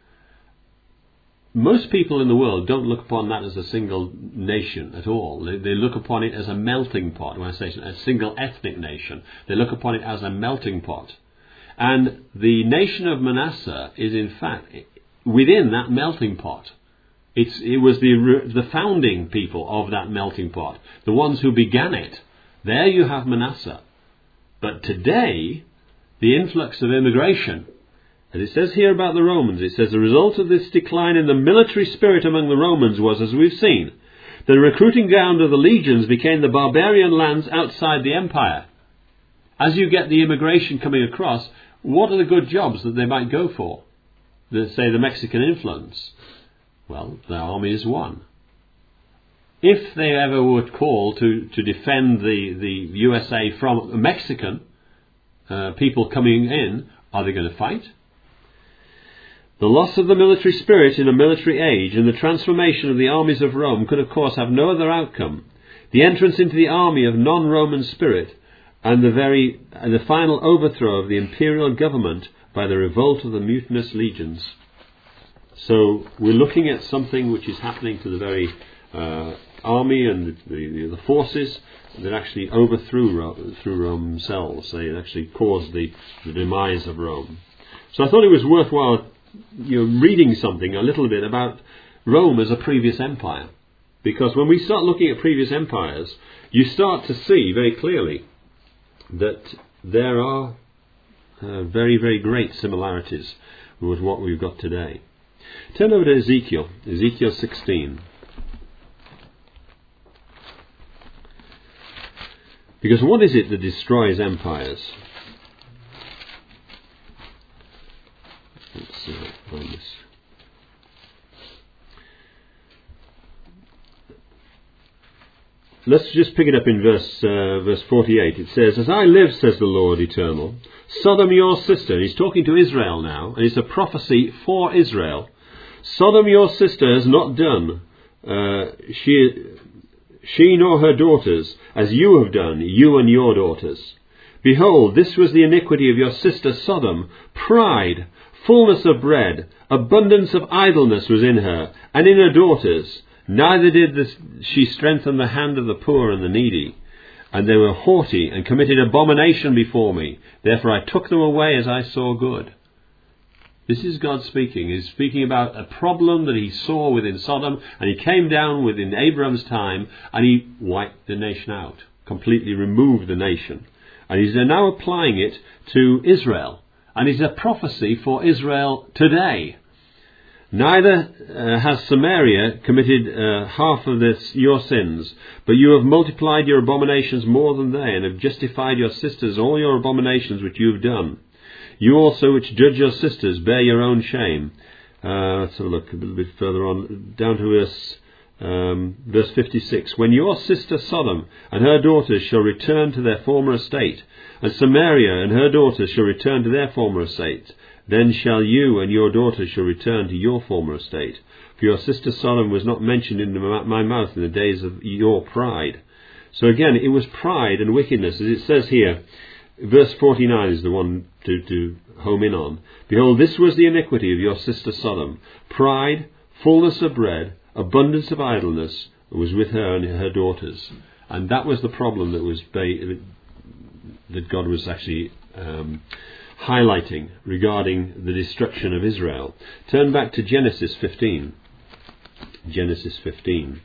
Most people in the world don't look upon that as a single nation at all. They look upon it as a melting pot. When I say a single ethnic nation, they look upon it as a melting pot. And the nation of Manasseh is in fact within that melting pot. It was the founding people of that melting pot, the ones who began it. There you have Manasseh. But today, the influx of immigration, and it says here about the Romans, it says the result of this decline in the military spirit among the Romans was, as we've seen, the recruiting ground of the legions became the barbarian lands outside the empire. As you get the immigration coming across, what are the good jobs that they might go for? Say the Mexican influence. Well, the army is one. If they ever were called to defend the USA from Mexican people coming in, are they going to fight? The loss of the military spirit in a military age and the transformation of the armies of Rome could of course have no other outcome. The entrance into the army of non-Roman spirit and the final overthrow of the imperial government by the revolt of the mutinous legions. So we're looking at something which is happening to the very army and the forces that actually overthrew Rome themselves. They actually caused the demise of Rome. So I thought it was worthwhile reading something a little bit about Rome as a previous empire. Because when we start looking at previous empires, you start to see very clearly that there are very, very great similarities with what we've got today. Turn over to Ezekiel 16. Because what is it that destroys empires? Let's see if I can find this. Let's just pick it up in verse 48. It says, as I live, says the Lord Eternal, Sodom your sister, he's talking to Israel now, and it's a prophecy for Israel. Sodom your sister has not done, she nor her daughters, as you have done, you and your daughters. Behold, this was the iniquity of your sister Sodom, pride, fullness of bread, abundance of idleness was in her, and in her daughters. Neither did she strengthen the hand of the poor and the needy. And they were haughty and committed abomination before me. Therefore I took them away as I saw good. This is God speaking. He's speaking about a problem that he saw within Sodom, and he came down within Abraham's time, and he wiped the nation out, completely removed the nation. And he's now applying it to Israel. And it's a prophecy for Israel today. Neither has Samaria committed half of your sins, but you have multiplied your abominations more than they, and have justified your sisters all your abominations which you have done. You also which judge your sisters bear your own shame. Let's have a look a little bit further on, down to verse 56. When your sister Sodom and her daughters shall return to their former estate, and Samaria and her daughters shall return to their former estate, then shall you and your daughters shall return to your former estate. For your sister Sodom was not mentioned in my mouth in the days of your pride. So again, it was pride and wickedness, as it says here. Verse 49 is the one to home in on. Behold, this was the iniquity of your sister Sodom. Pride, fullness of bread, abundance of idleness was with her and her daughters. And that was the problem that God was actually highlighting regarding the destruction of Israel. Turn back to Genesis 15. Genesis 15.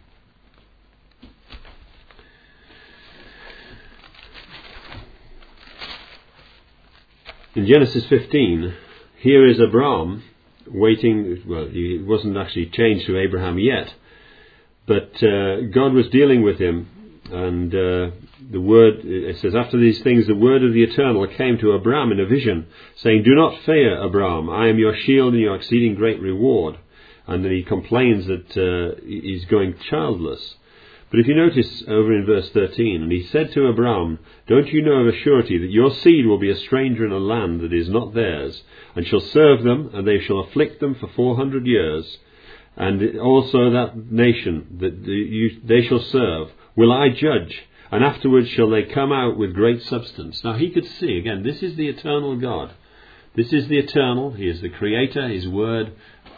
In Genesis 15, here is Abraham waiting. Well, he wasn't actually changed to Abraham yet, but God was dealing with him, and the word, it says, after these things the word of the Eternal came to Abraham in a vision, saying, "Do not fear, Abraham, I am your shield and your exceeding great reward." And then he complains that he's going childless. But if you notice over in verse 13, "And he said to Abraham, Don't you know of a surety that your seed will be a stranger in a land that is not theirs, and shall serve them, and they shall afflict them for 400 years, and also that nation that they shall serve will I judge, and afterwards shall they come out with great substance." Now he could see, again, this is the eternal God. This is the eternal. He is the creator. His word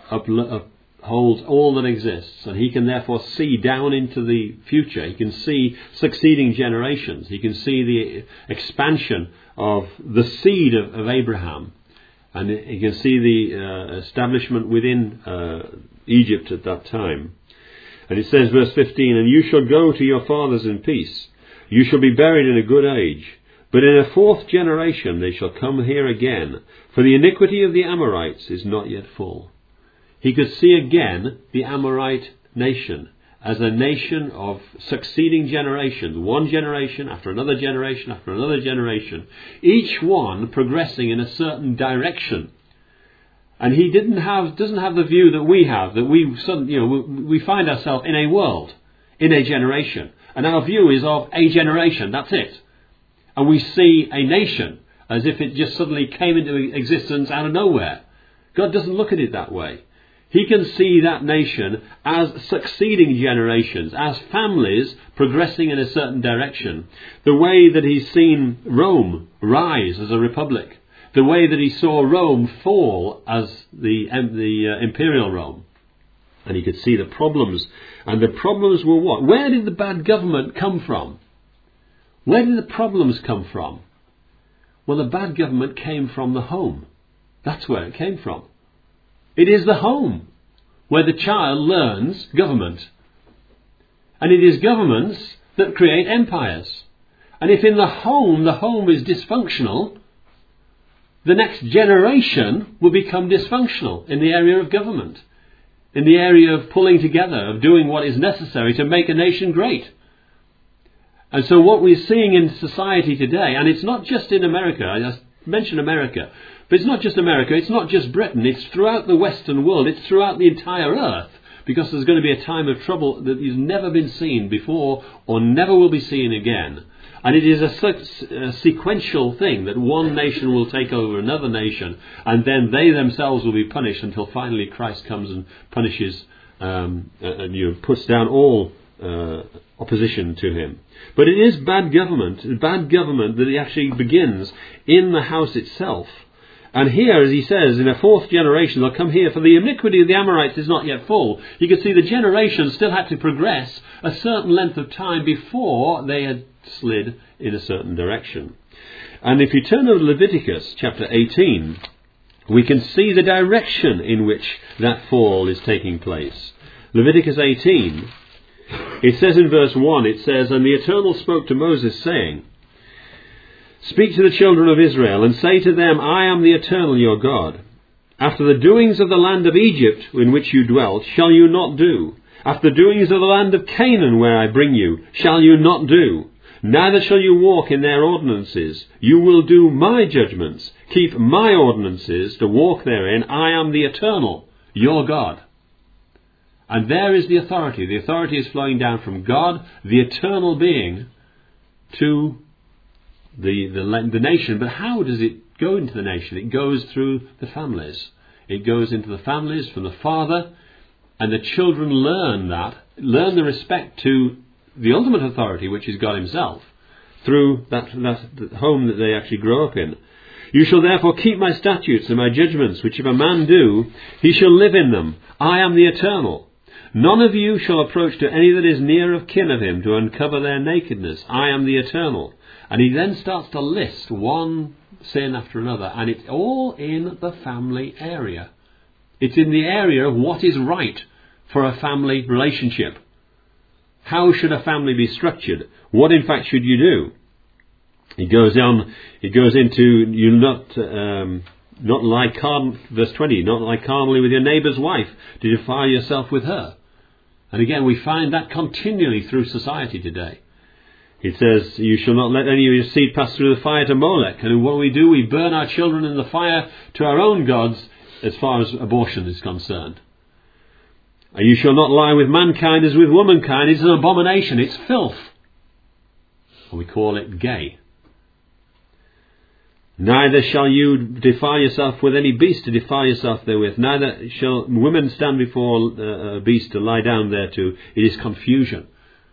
holds all that exists, and he can therefore see down into the future. He can see succeeding generations. He can see the expansion of the seed of Abraham, and he can see the establishment within Egypt at that time. And it says, verse 15, "And you shall go to your fathers in peace. You shall be buried in a good age. But in a fourth generation they shall come here again, for the iniquity of the Amorites is not yet full." He could see again the Amorite nation as a nation of succeeding generations, one generation after another generation after another generation, each one progressing in a certain direction. And he doesn't have the view that we have, that we find ourselves in a world, in a generation, and our view is of a generation. That's it. And we see a nation as if it just suddenly came into existence out of nowhere. God doesn't look at it that way. He can see that nation as succeeding generations, as families progressing in a certain direction. The way that he's seen Rome rise as a republic. The way that he saw Rome fall as the imperial Rome. And he could see the problems. And the problems were what? Where did the bad government come from? Where did the problems come from? Well, the bad government came from the home. That's where it came from. It is the home where the child learns government. And it is governments that create empires. And if in the home is dysfunctional, the next generation will become dysfunctional in the area of government, in the area of pulling together, of doing what is necessary to make a nation great. And so what we're seeing in society today, and it's not just in America, I just mentioned America, but it's not just America, it's not just Britain, it's throughout the Western world, it's throughout the entire earth, because there's going to be a time of trouble that has never been seen before or never will be seen again. And it is a sequential thing that one nation will take over another nation, and then they themselves will be punished until finally Christ comes and punishes and puts down all opposition to him. But it is bad government that it actually begins in the house itself. And here, as he says, in a fourth generation they'll come here, for the iniquity of the Amorites is not yet full. You can see the generations still had to progress a certain length of time before they had slid in a certain direction. And if you turn to Leviticus chapter 18, we can see the direction in which that fall is taking place. Leviticus 18, it says in verse 1, it says, "And the Eternal spoke to Moses, saying, Speak to the children of Israel, and say to them, I am the Eternal your God. After the doings of the land of Egypt, in which you dwelt, shall you not do. After the doings of the land of Canaan, where I bring you, shall you not do. Neither shall you walk in their ordinances. You will do my judgments, keep my ordinances, to walk therein. I am the Eternal, your God." And there is the authority. The authority is flowing down from God, the eternal being, to the nation. But how does it go into the nation? It goes through the families. It goes into the families from the father, and the children learn the respect to the ultimate authority, which is God himself, through that home that they actually grow up in. "You shall therefore keep my statutes and my judgments, which if a man do, he shall live in them. I am the Eternal. None of you shall approach to any that is near of kin of him to uncover their nakedness. I am the Eternal." And he then starts to list one sin after another, and it's all in the family area. It's in the area of what is right for a family relationship. How should a family be structured? What in fact should you do? He goes into, you not lie verse 20, not lie carnally with your neighbour's wife, to defile yourself with her. And again, we find that continually through society today. It says, you shall not let any of your seed pass through the fire to Molech. And what do? We burn our children in the fire to our own gods as far as abortion is concerned. And you shall not lie with mankind as with womankind. It's an abomination. It's filth. And we call it gay. Neither shall you defile yourself with any beast to defile yourself therewith. Neither shall women stand before a beast to lie down thereto. It is confusion.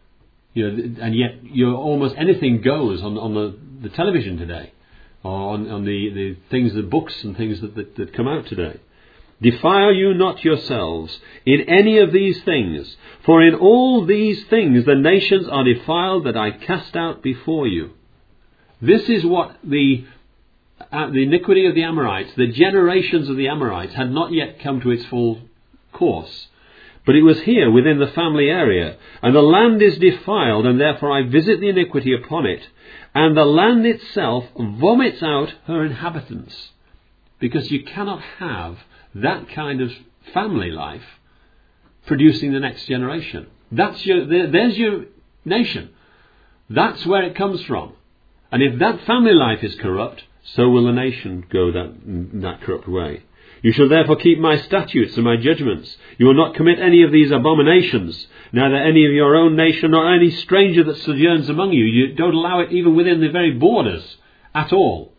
And yet almost anything goes on the television today, or on the things, the books and things that come out today. Defile you not yourselves in any of these things, for in all these things the nations are defiled that I cast out before you. This is what the iniquity of the Amorites, the generations of the Amorites, had not yet come to its full course. But it was here within the family area, and the land is defiled, and therefore I visit the iniquity upon it, and the land itself vomits out her inhabitants. Because you cannot have that kind of family life producing the next generation. There's your nation. That's where it comes from. And if that family life is corrupt, so will the nation go that corrupt way. You shall therefore keep my statutes and my judgments. You will not commit any of these abominations, neither any of your own nation, nor any stranger that sojourns among you. You don't allow it even within the very borders at all.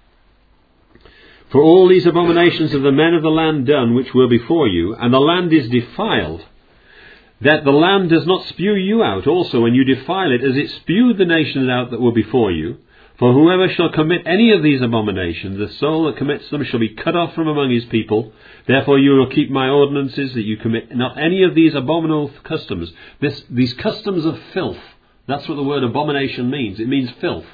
For all these abominations have the men of the land done which were before you, and the land is defiled, that the land does not spew you out also when you defile it, as it spewed the nations out that were before you. For whoever shall commit any of these abominations, the soul that commits them shall be cut off from among his people. Therefore you will keep my ordinances, that you commit not any of these abominable customs. These customs of filth. That's what the word abomination means. It means filth.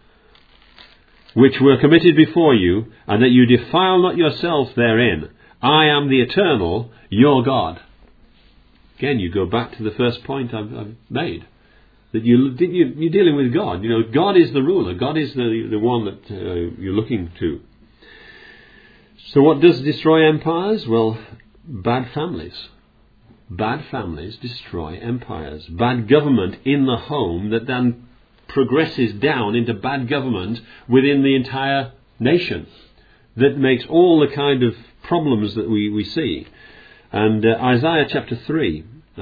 Which were committed before you, and that you defile not yourselves therein. I am the eternal, your God. Again, you go back to the first point I've made. That you're dealing with God. God is the ruler. God is the one that you're looking to. So what does destroy empires? Well, bad families. Bad families destroy empires. Bad government in the home that then progresses down into bad government within the entire nation. That makes all the kind of problems that we see. And Isaiah chapter 3.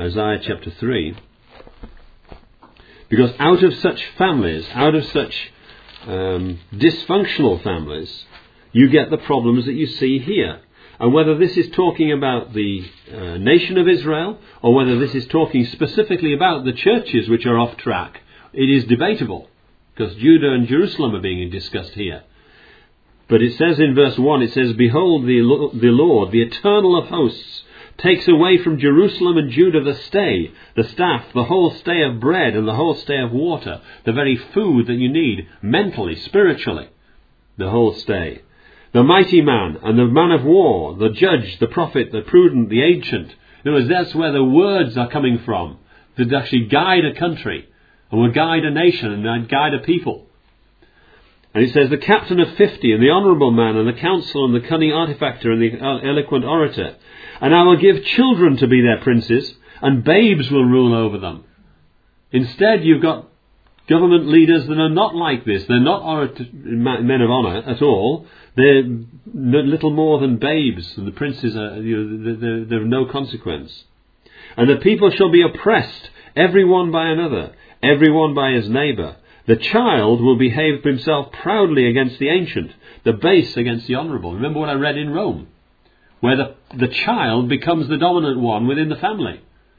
Because out of such families, out of such dysfunctional families, you get the problems that you see here. And whether this is talking about the nation of Israel, or whether this is talking specifically about the churches which are off track, it is debatable, because Judah and Jerusalem are being discussed here. But it says in verse 1, it says, Behold, the Lord, the eternal of hosts, takes away from Jerusalem and Judah the staff, the whole stay of bread and the whole stay of water, the very food that you need, mentally, spiritually, the whole stay. The mighty man and the man of war, the judge, the prophet, the prudent, the ancient. In other words, that's where the words are coming from, that actually guide a country, and will guide a nation, and guide a people. And it says, the captain of 50, and the honourable man, and the counsel, and the cunning artificer, and the eloquent orator. And I will give children to be their princes, and babes will rule over them. Instead, you've got government leaders that are not like this. They're not men of honour at all. They're little more than babes, and the princes are, they're of no consequence. And the people shall be oppressed, every one by another, every one by his neighbour. The child will behave himself proudly against the ancient, the base against the honourable. Remember what I read in Rome, where the child becomes the dominant one within the family.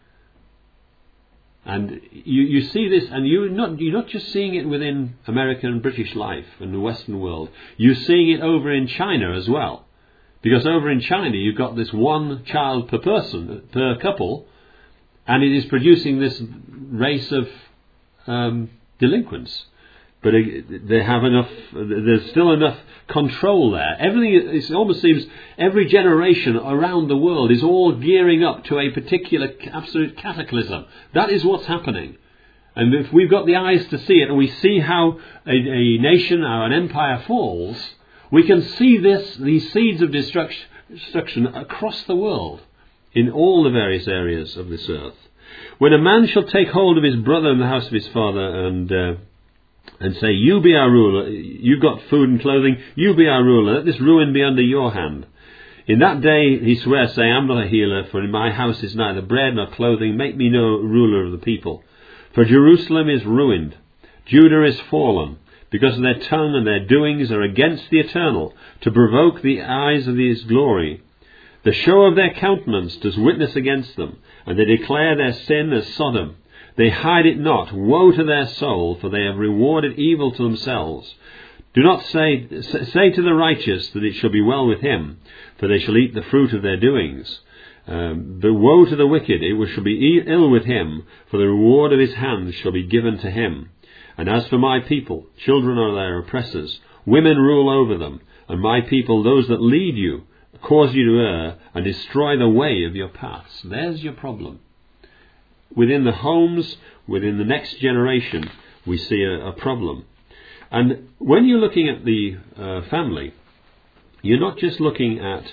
And you see this, and you're not just seeing it within American and British life and the Western world. You're seeing it over in China as well. Because over in China you've got this one child per person, per couple, and it is producing this race of delinquents. but they have enough. There's still enough control there. Everything. It almost seems every generation around the world is all gearing up to a particular absolute cataclysm. That is what's happening. And if we've got the eyes to see it, and we see how a nation or an empire falls, we can see these seeds of destruction across the world, in all the various areas of this earth. When a man shall take hold of his brother in the house of his father and say, "You be our ruler, you've got food and clothing, you be our ruler, let this ruin be under your hand." In that day he swears, saying, "I'm not a healer, for in my house is neither bread nor clothing, make me no ruler of the people. For Jerusalem is ruined, Judah is fallen, because their tongue and their doings are against the Eternal, to provoke the eyes of his glory. The show of their countenance does witness against them, and they declare their sin as Sodom. They hide it not. Woe to their soul, for they have rewarded evil to themselves. Do not say to the righteous that it shall be well with him, for they shall eat the fruit of their doings. But woe to the wicked, it shall be ill with him, for the reward of his hands shall be given to him. And as for my people, children are their oppressors, women rule over them, and my people, those that lead you, cause you to err, and destroy the way of your paths." There's your problem. Within the homes, within the next generation, we see a problem. And when you're looking at the family, you're not just looking at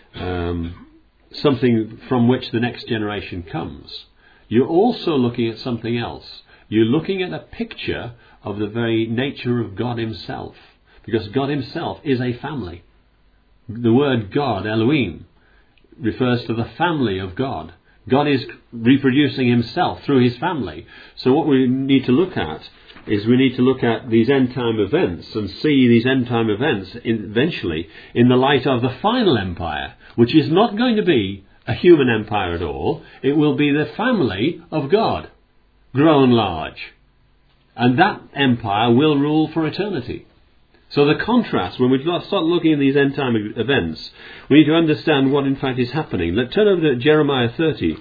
something from which the next generation comes. You're also looking at something else. You're looking at a picture of the very nature of God himself, because God himself is a family. The word God, Elohim, refers to the family of God. God is reproducing himself through his family. So what we need to look at is we need to look at these end-time events and see these end-time events eventually in the light of the final empire, which is not going to be a human empire at all. It will be the family of God, grown large. And that empire will rule for eternity. So the contrast, when we start looking at these end-time events, we need to understand what in fact is happening. Let's turn over to Jeremiah 30.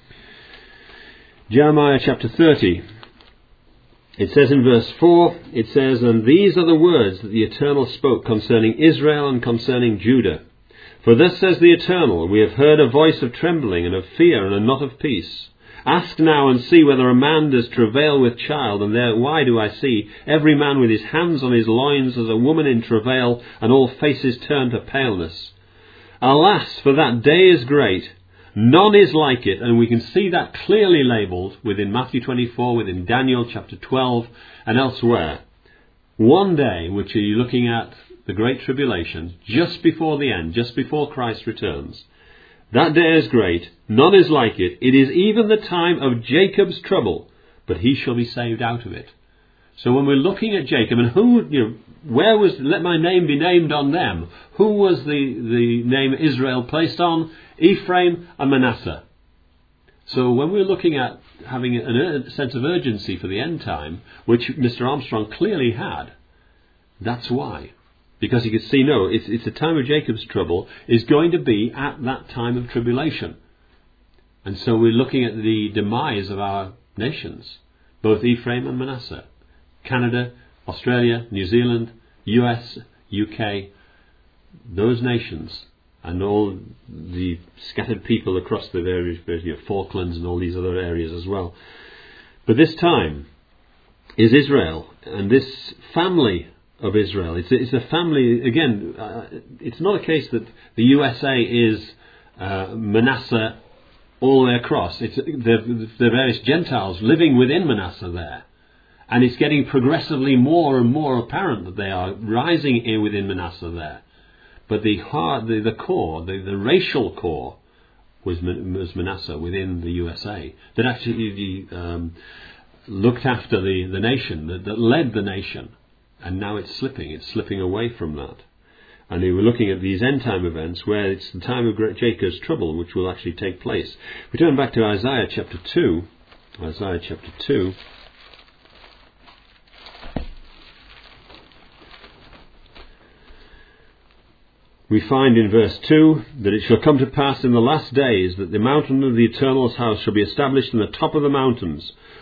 Jeremiah chapter 30. It says in verse 4, it says, "And these are the words that the Eternal spoke concerning Israel and concerning Judah. For thus says the Eternal, we have heard a voice of trembling and of fear and not of peace. Ask now and see whether a man does travail with child, and there why do I see every man with his hands on his loins as a woman in travail, and all faces turned to paleness. Alas, for that day is great, none is like it," and we can see that clearly labelled within Matthew 24, within Daniel chapter 12, and elsewhere. One day, which are you looking at the Great Tribulation, just before the end, just before Christ returns. That day is great, none is like it. It is even the time of Jacob's trouble, but he shall be saved out of it. So when we're looking at Jacob, and where was, let my name be named on them, who was the name Israel placed on? Ephraim and Manasseh. So when we're looking at having a sense of urgency for the end time, which Mr. Armstrong clearly had, that's why. Because he could see, no, it's the time of Jacob's trouble is going to be at that time of tribulation. And so we're looking at the demise of our nations, both Ephraim and Manasseh, Canada, Australia, New Zealand, US, UK, those nations, and all the scattered people across the various Falklands and all these other areas as well. But this time is Israel, and this family of Israel. It's a family, again, it's not a case that the USA is Manasseh all the way across. It's the various Gentiles living within Manasseh there. And it's getting progressively more and more apparent that they are rising in within Manasseh there. But the core, the racial core, was Manasseh within the USA, that actually looked after the nation, that led the nation. And now it's slipping away from that. And we were looking at these end-time events where it's the time of Jacob's trouble, which will actually take place. We turn back to Isaiah chapter 2. Isaiah chapter 2. We find in verse 2 that it shall come to pass in the last days that the mountain of the Eternal's house shall be established in the top of the mountains,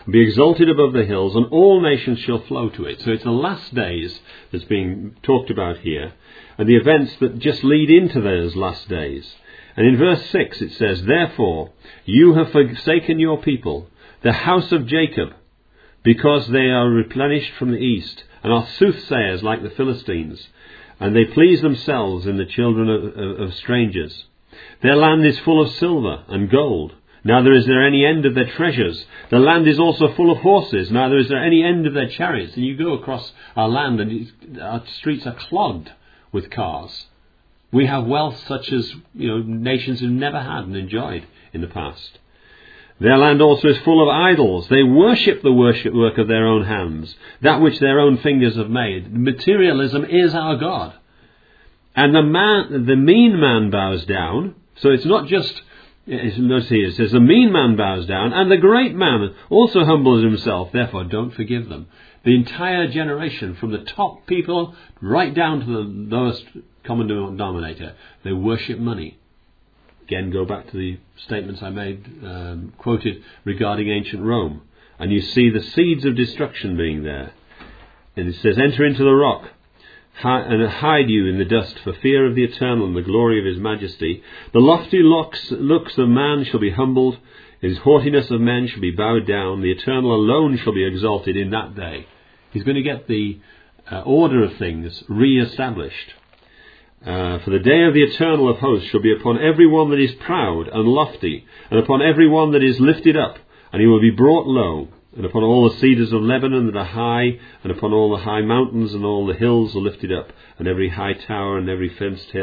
and be exalted above the hills, and all nations shall flow to it. So it's the last days that's being talked about here, and the events that just lead into those last days. And in verse 6 it says, "Therefore you have forsaken your people, the house of Jacob, because they are replenished from the east, and are soothsayers like the Philistines, and they please themselves in the children of strangers. Their land is full of silver and gold. Neither is there any end of their treasures. The land is also full of horses. Neither is there any end of their chariots." And you go across our land and our streets are clogged with cars. We have wealth such as nations have never had and enjoyed in the past. "Their land also is full of idols. They worship the work of their own hands, that which their own fingers have made." Materialism is our God. "And the mean man bows down." So it's not just, notice here, it says the mean man bows down, "and the great man also humbles himself. Therefore don't forgive them." The entire generation, from the top people right down to the lowest common denominator, they worship money. Again, go back to the statements I made, quoted regarding ancient Rome, and you see the seeds of destruction being there. And it says, "Enter into the rock, and hide you in the dust for fear of the Eternal and the glory of his majesty. The lofty looks of man shall be humbled, his haughtiness of men shall be bowed down. The Eternal alone shall be exalted in that day." He's going to get the order of things re-established. "For the day of the Eternal of hosts shall be upon every one that is proud and lofty, and upon every one that is lifted up, and he will be brought low. And upon all the cedars of Lebanon that are high, and upon all the high mountains and all the hills are lifted up, and every high tower and every fenced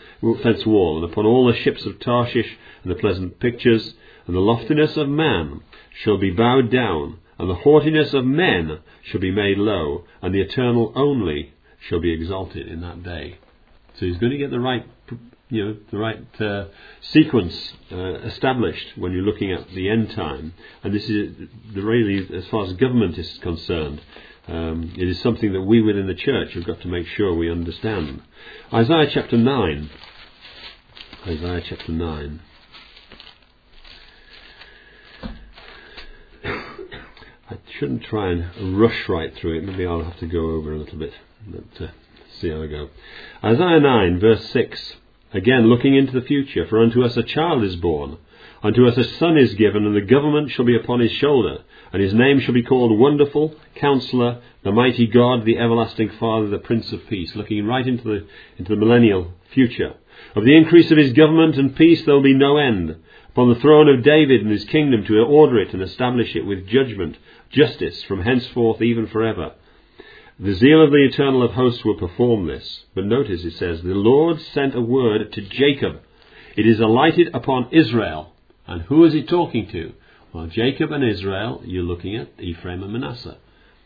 wall, and upon all the ships of Tarshish and the pleasant pictures, and the loftiness of man shall be bowed down, and the haughtiness of men shall be made low, and the Eternal only shall be exalted in that day." So he's going to get the right sequence established when you're looking at the end time. And this is really, as far as government is concerned, it is something that we within the church have got to make sure we understand. Isaiah chapter 9. Isaiah chapter 9. I shouldn't try and rush right through it. Maybe I'll have to go over a little bit. But, see how I go. Isaiah 9, verse 6. Again, looking into the future. "For unto us a child is born, unto us a son is given, and the government shall be upon his shoulder. And his name shall be called Wonderful, Counselor, the Mighty God, the Everlasting Father, the Prince of Peace." Looking right into the millennial future. "Of the increase of his government and peace there will be no end. Upon the throne of David and his kingdom, to order it and establish it with justice from henceforth even forever. The zeal of the Eternal of hosts will perform this." But notice it says, "The Lord sent a word to Jacob. It is alighted upon Israel." And who is he talking to? Well, Jacob and Israel, you're looking at Ephraim and Manasseh.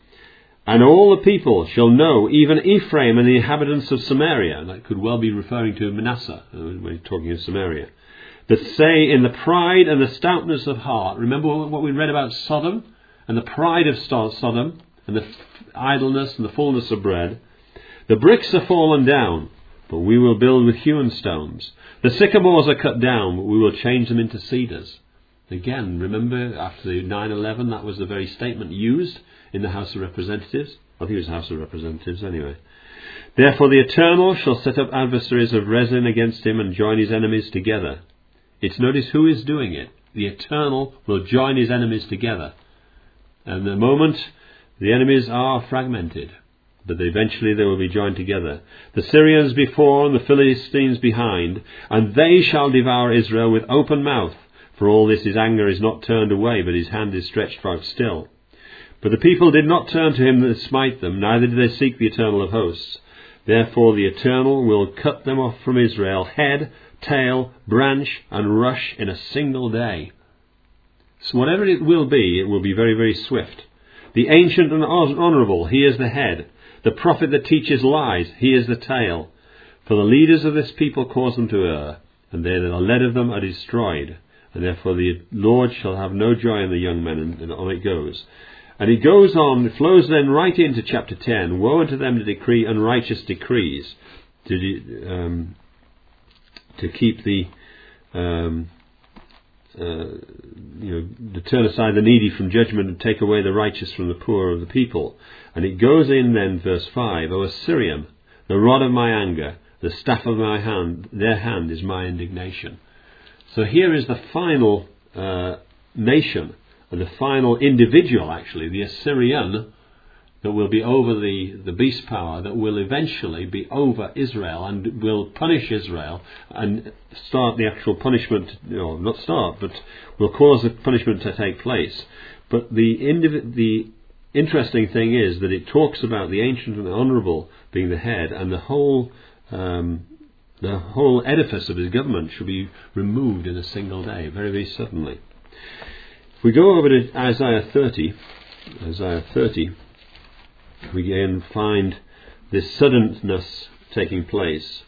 "And all the people shall know, even Ephraim and the inhabitants of Samaria." That could well be referring to Manasseh when we're talking of Samaria. "That say in the pride and the stoutness of heart." Remember what we read about Sodom and the pride of Sodom and the idleness and the fullness of bread. "The bricks are fallen down, but we will build with hewn stones. The sycamores are cut down, but we will change them into cedars." Again, remember after the 9/11, that was the very statement used in the House of Representatives. I think it was the House of Representatives anyway. "Therefore the Eternal shall set up adversaries of Rezin against him, and join his enemies together." It's notice who is doing it. The Eternal will join his enemies together. And the moment the enemies are fragmented, but eventually they will be joined together. "The Syrians before and the Philistines behind, and they shall devour Israel with open mouth. For all this his anger is not turned away, but his hand is stretched out still. But the people did not turn to him that smite them, neither did they seek the Eternal of hosts. Therefore the Eternal will cut them off from Israel, head, tail, branch, and rush in a single day." So whatever it will be very, very swift. "The ancient and honourable, he is the head. The prophet that teaches lies, he is the tail. For the leaders of this people cause them to err, and they that are led of them are destroyed. And therefore the Lord shall have no joy in the young men," and on it goes. And it goes on, it flows then right into chapter 10. "Woe unto them to decree unrighteous decrees, to keep the to turn aside the needy from judgment and take away the righteous from the poor of the people. And it goes in then, verse 5, O Assyrian, the rod of my anger, the staff of my hand, their hand is my indignation. So here is the final nation, and the final individual actually, the Assyrian, that will be over the beast power, that will eventually be over Israel and will punish Israel and start the actual punishment, not start, but will cause the punishment to take place. But the interesting thing is that it talks about the ancient and the honourable being the head, and the whole edifice of his government should be removed in a single day, very, very suddenly. If we go over to Isaiah 30, we again find this suddenness taking place.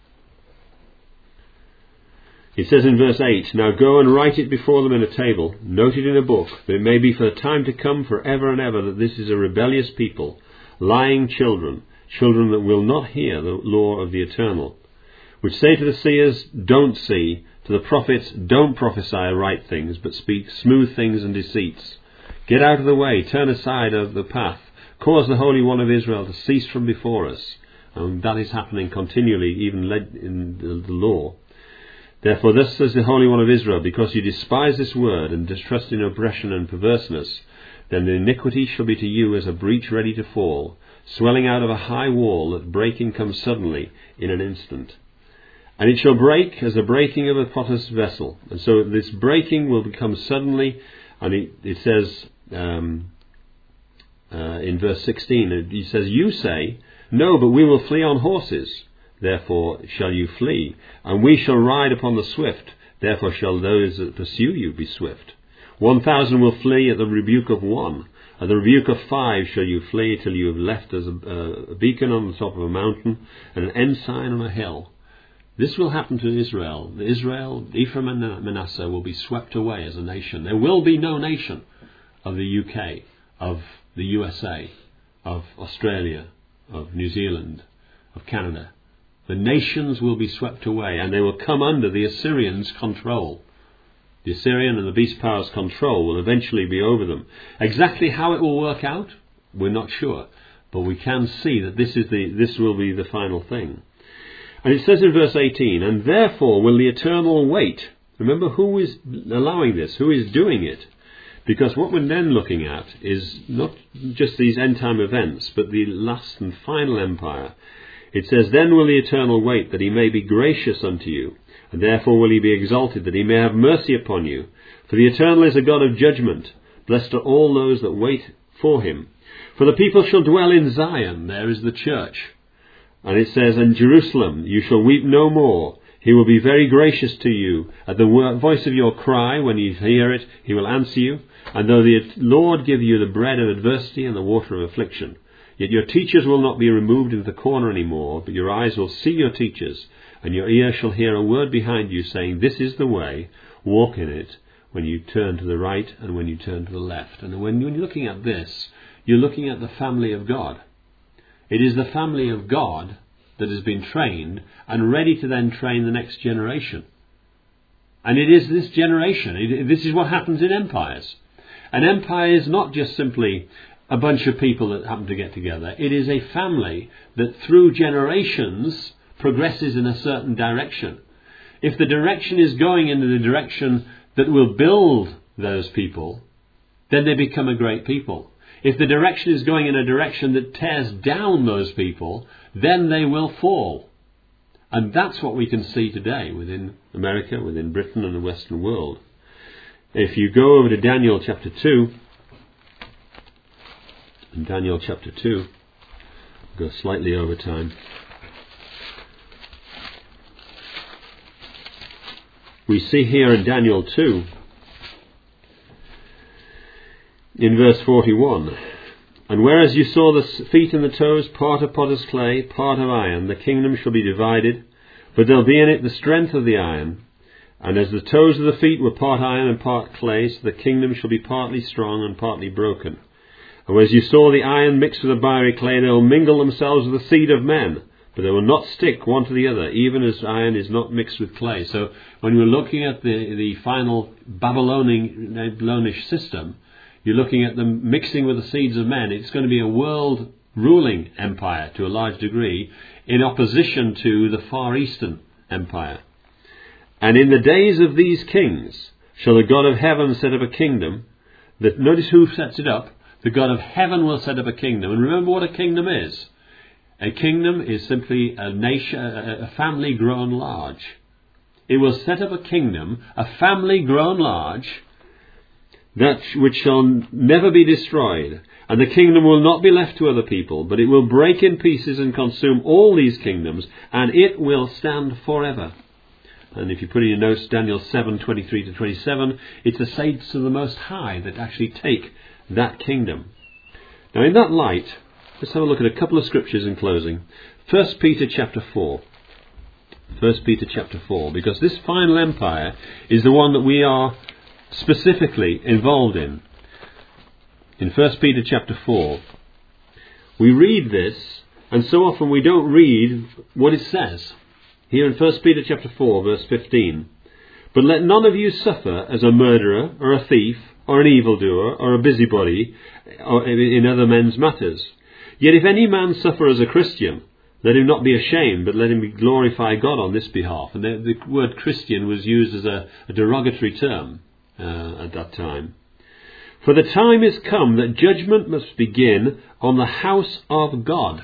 It says in verse 8, Now go and write it before them in a table, note it in a book, that it may be for the time to come for ever and ever that this is a rebellious people, lying children that will not hear the law of the Eternal, which say to the seers, Don't see, to the prophets, Don't prophesy right things, but speak smooth things and deceits. Get out of the way, turn aside of the path, cause the Holy One of Israel to cease from before us. And that is happening continually, even led in the law. Therefore thus says the Holy One of Israel, because you despise this word and distrust in oppression and perverseness, then the iniquity shall be to you as a breach ready to fall, swelling out of a high wall, that breaking comes suddenly in an instant. And it shall break as the breaking of a potter's vessel. And so this breaking will become suddenly, and it says in verse 16, he says, You say, No, but we will flee on horses. Therefore shall you flee, and we shall ride upon the swift. Therefore shall those that pursue you be swift. 1,000 will flee at the rebuke of one. At the rebuke of 5 shall you flee, till you have left as a beacon on the top of a mountain, and an ensign on a hill. This will happen to Israel. Ephraim and Manasseh will be swept away as a nation. There will be no nation of the UK, of the USA, of Australia, of New Zealand, of Canada. The nations will be swept away, and they will come under the Assyrians' control. The Assyrian and the beast power's control will eventually be over them. Exactly how it will work out, we're not sure, but we can see that this will be the final thing. And it says in verse 18, And therefore will the Eternal wait. Remember, who is allowing this? Who is doing it? Because what we're then looking at is not just these end-time events, but the last and final empire. It says, Then will the Eternal wait, that he may be gracious unto you, and therefore will he be exalted, that he may have mercy upon you. For the Eternal is a God of judgment. Blessed are all those that wait for him. For the people shall dwell in Zion. There is the church. And it says, In Jerusalem you shall weep no more. He will be very gracious to you. At the voice of your cry, when you hear it, he will answer you. And though the Lord give you the bread of adversity and the water of affliction, yet your teachers will not be removed into the corner any more, but your eyes will see your teachers, and your ear shall hear a word behind you saying, This is the way, walk in it, when you turn to the right and when you turn to the left. And when you're looking at this, you're looking at the family of God. It is the family of God that has been trained and ready to then train the next generation. And it is this generation. This is what happens in empires. An empire is not just simply a bunch of people that happen to get together. It is a family that through generations progresses in a certain direction. If the direction is going in the direction that will build those people, then they become a great people. If the direction is going in a direction that tears down those people, then they will fall. And that's what we can see today within America, within Britain and the Western world. If you go over to Daniel chapter 2, in Daniel chapter 2, go slightly over time, we see here in Daniel 2, in verse 41, And whereas you saw the feet and the toes, part of potter's clay, part of iron, the kingdom shall be divided, but there'll be in it the strength of the iron. And as the toes of the feet were part iron and part clay, so the kingdom shall be partly strong and partly broken. And as you saw the iron mixed with the miry clay, they will mingle themselves with the seed of men. but they will not stick one to the other, even as iron is not mixed with clay. So when we're looking at the final Babylonish system, you're looking at them mixing with the seeds of men. It's going to be a world ruling empire to a large degree, in opposition to the Far Eastern Empire. And in the days of these kings shall the God of heaven set up a kingdom. That, notice who sets it up. The God of heaven will set up a kingdom. And remember what a kingdom is. A kingdom is simply a nation, a family grown large. It will set up a kingdom, a family grown large, that which shall never be destroyed. And the kingdom will not be left to other people, but it will break in pieces and consume all these kingdoms, and it will stand forever. And if you put in your notes Daniel 7:23-27, it's the saints of the Most High that actually take that kingdom. Now in that light, let's have a look at a couple of scriptures in closing. 1 Peter chapter 4. 1 Peter chapter 4, because this final empire is the one that we are specifically involved in. In 1 Peter chapter 4, we read this, and so often we don't read what it says. Here in 1 Peter chapter 4, verse 15, "But let none of you suffer as a murderer, or a thief, or an evildoer, or a busybody in other men's matters. Yet if any man suffer as a Christian, let him not be ashamed, but let him glorify God on this behalf." And the word Christian was used as a derogatory term at that time. "For the time is come that judgment must begin on the house of God."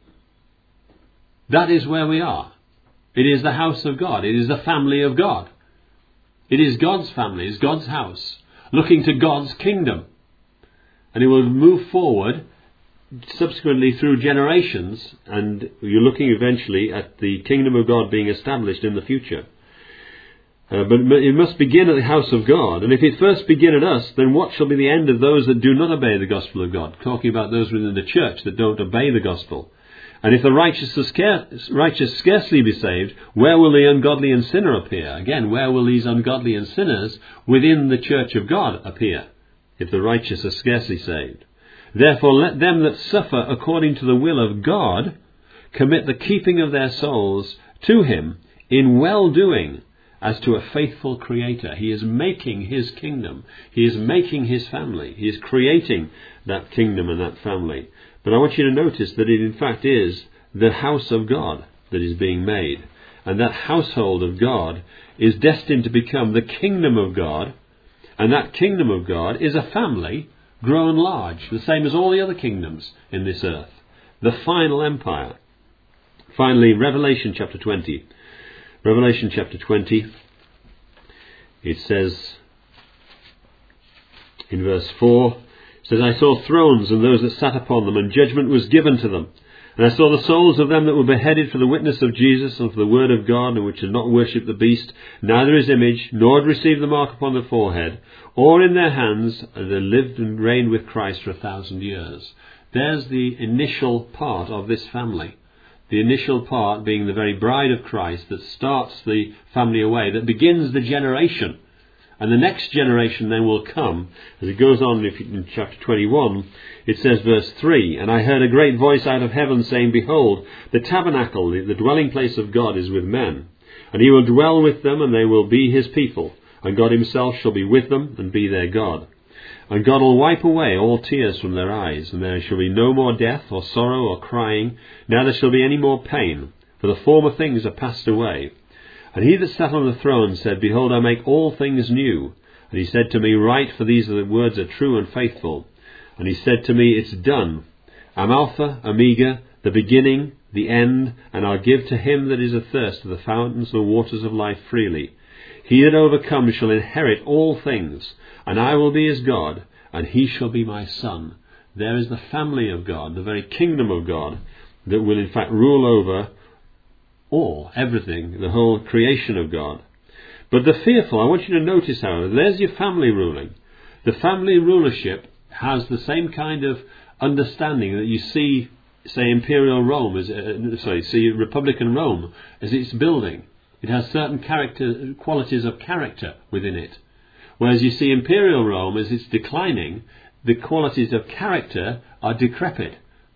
That is where we are. It is the house of God. It is the family of God. It is God's family. It's God's house, looking to God's kingdom. And it will move forward subsequently through generations, and you're looking eventually at the kingdom of God being established in the future. But it must begin at the house of God. And if it first begin at us, then what shall be the end of those that do not obey the gospel of God? Talking about those within the church that don't obey the gospel. And if the righteous scarcely be saved, where will the ungodly and sinner appear? Again, where will these ungodly and sinners within the church of God appear, if the righteous are scarcely saved? Therefore let them that suffer according to the will of God commit the keeping of their souls to him in well-doing, as to a faithful creator. He is making his kingdom. He is making his family. He is creating that kingdom and that family. But I want you to notice that it in fact is the house of God that is being made. And that household of God is destined to become the kingdom of God. And that kingdom of God is a family grown large, the same as all the other kingdoms in this earth. The final empire. Finally, Revelation chapter 20. Revelation chapter 20, it says in verse 4, it says, "I saw thrones and those that sat upon them, and judgment was given to them. And I saw the souls of them that were beheaded for the witness of Jesus and for the word of God, and which had not worshipped the beast, neither his image, nor had received the mark upon the forehead, or in their hands, and they lived and reigned with Christ for 1,000 years. There's the initial part of this family. The initial part being the very bride of Christ that starts the family away, that begins the generation. And the next generation then will come. As it goes on in chapter 21, it says verse 3, "And I heard a great voice out of heaven saying, Behold, the tabernacle, the dwelling place of God is with men. And he will dwell with them, and they will be his people. And God himself shall be with them, and be their God. And God will wipe away all tears from their eyes, and there shall be no more death, or sorrow, or crying, neither shall be any more pain, for the former things are passed away. And he that sat on the throne said, Behold, I make all things new. And he said to me, Write, for these are the words are true and faithful. And he said to me, It's done. I'm Alpha, Omega, the beginning, the end, and I'll give to him that is athirst of the fountains of the waters of life freely. He that overcomes shall inherit all things, and I will be his God, and he shall be my son." There is the family of God, the very kingdom of God, that will in fact rule over everything, the whole creation of God. But the fearful, I want you to notice, however, there's your family ruling. The family rulership has the same kind of understanding that you see, say, Imperial Rome, see Republican Rome as it's building. It has certain qualities of character within it. Whereas you see Imperial Rome, as it's declining, the qualities of character are decrepit.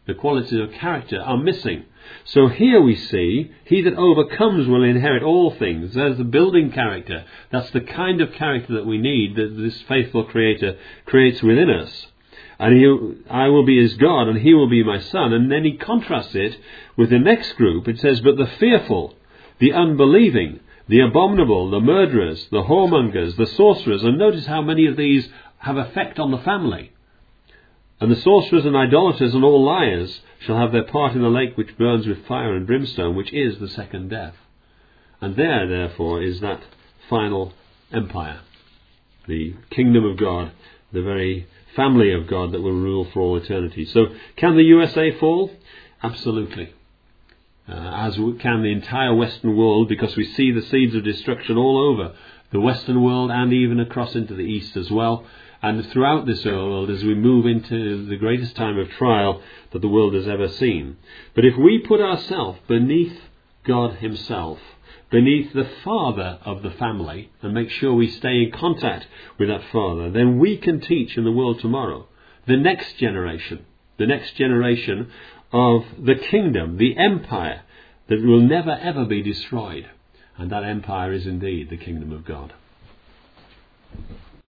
The qualities of character are missing. So here we see, he that overcomes will inherit all things. There's the building character. That's the kind of character that we need, that this faithful Creator creates within us. And I will be his God, and he will be my son. And then he contrasts it with the next group. It says, but the fearful, the unbelieving, the abominable, the murderers, the whoremongers, the sorcerers. And notice how many of these have effect on the family. And the sorcerers and idolaters and all liars shall have their part in the lake which burns with fire and brimstone, which is the second death. And there, therefore, is that final empire, the kingdom of God, the very family of God that will rule for all eternity. So, can the USA fall? Absolutely. As can the entire Western world, because we see the seeds of destruction all over the Western world and even across into the East as well. And throughout this world, as we move into the greatest time of trial that the world has ever seen. But if we put ourselves beneath God himself, beneath the father of the family, and make sure we stay in contact with that father, then we can teach in the world tomorrow the next generation of the kingdom, the empire that will never ever be destroyed. And that empire is indeed the kingdom of God.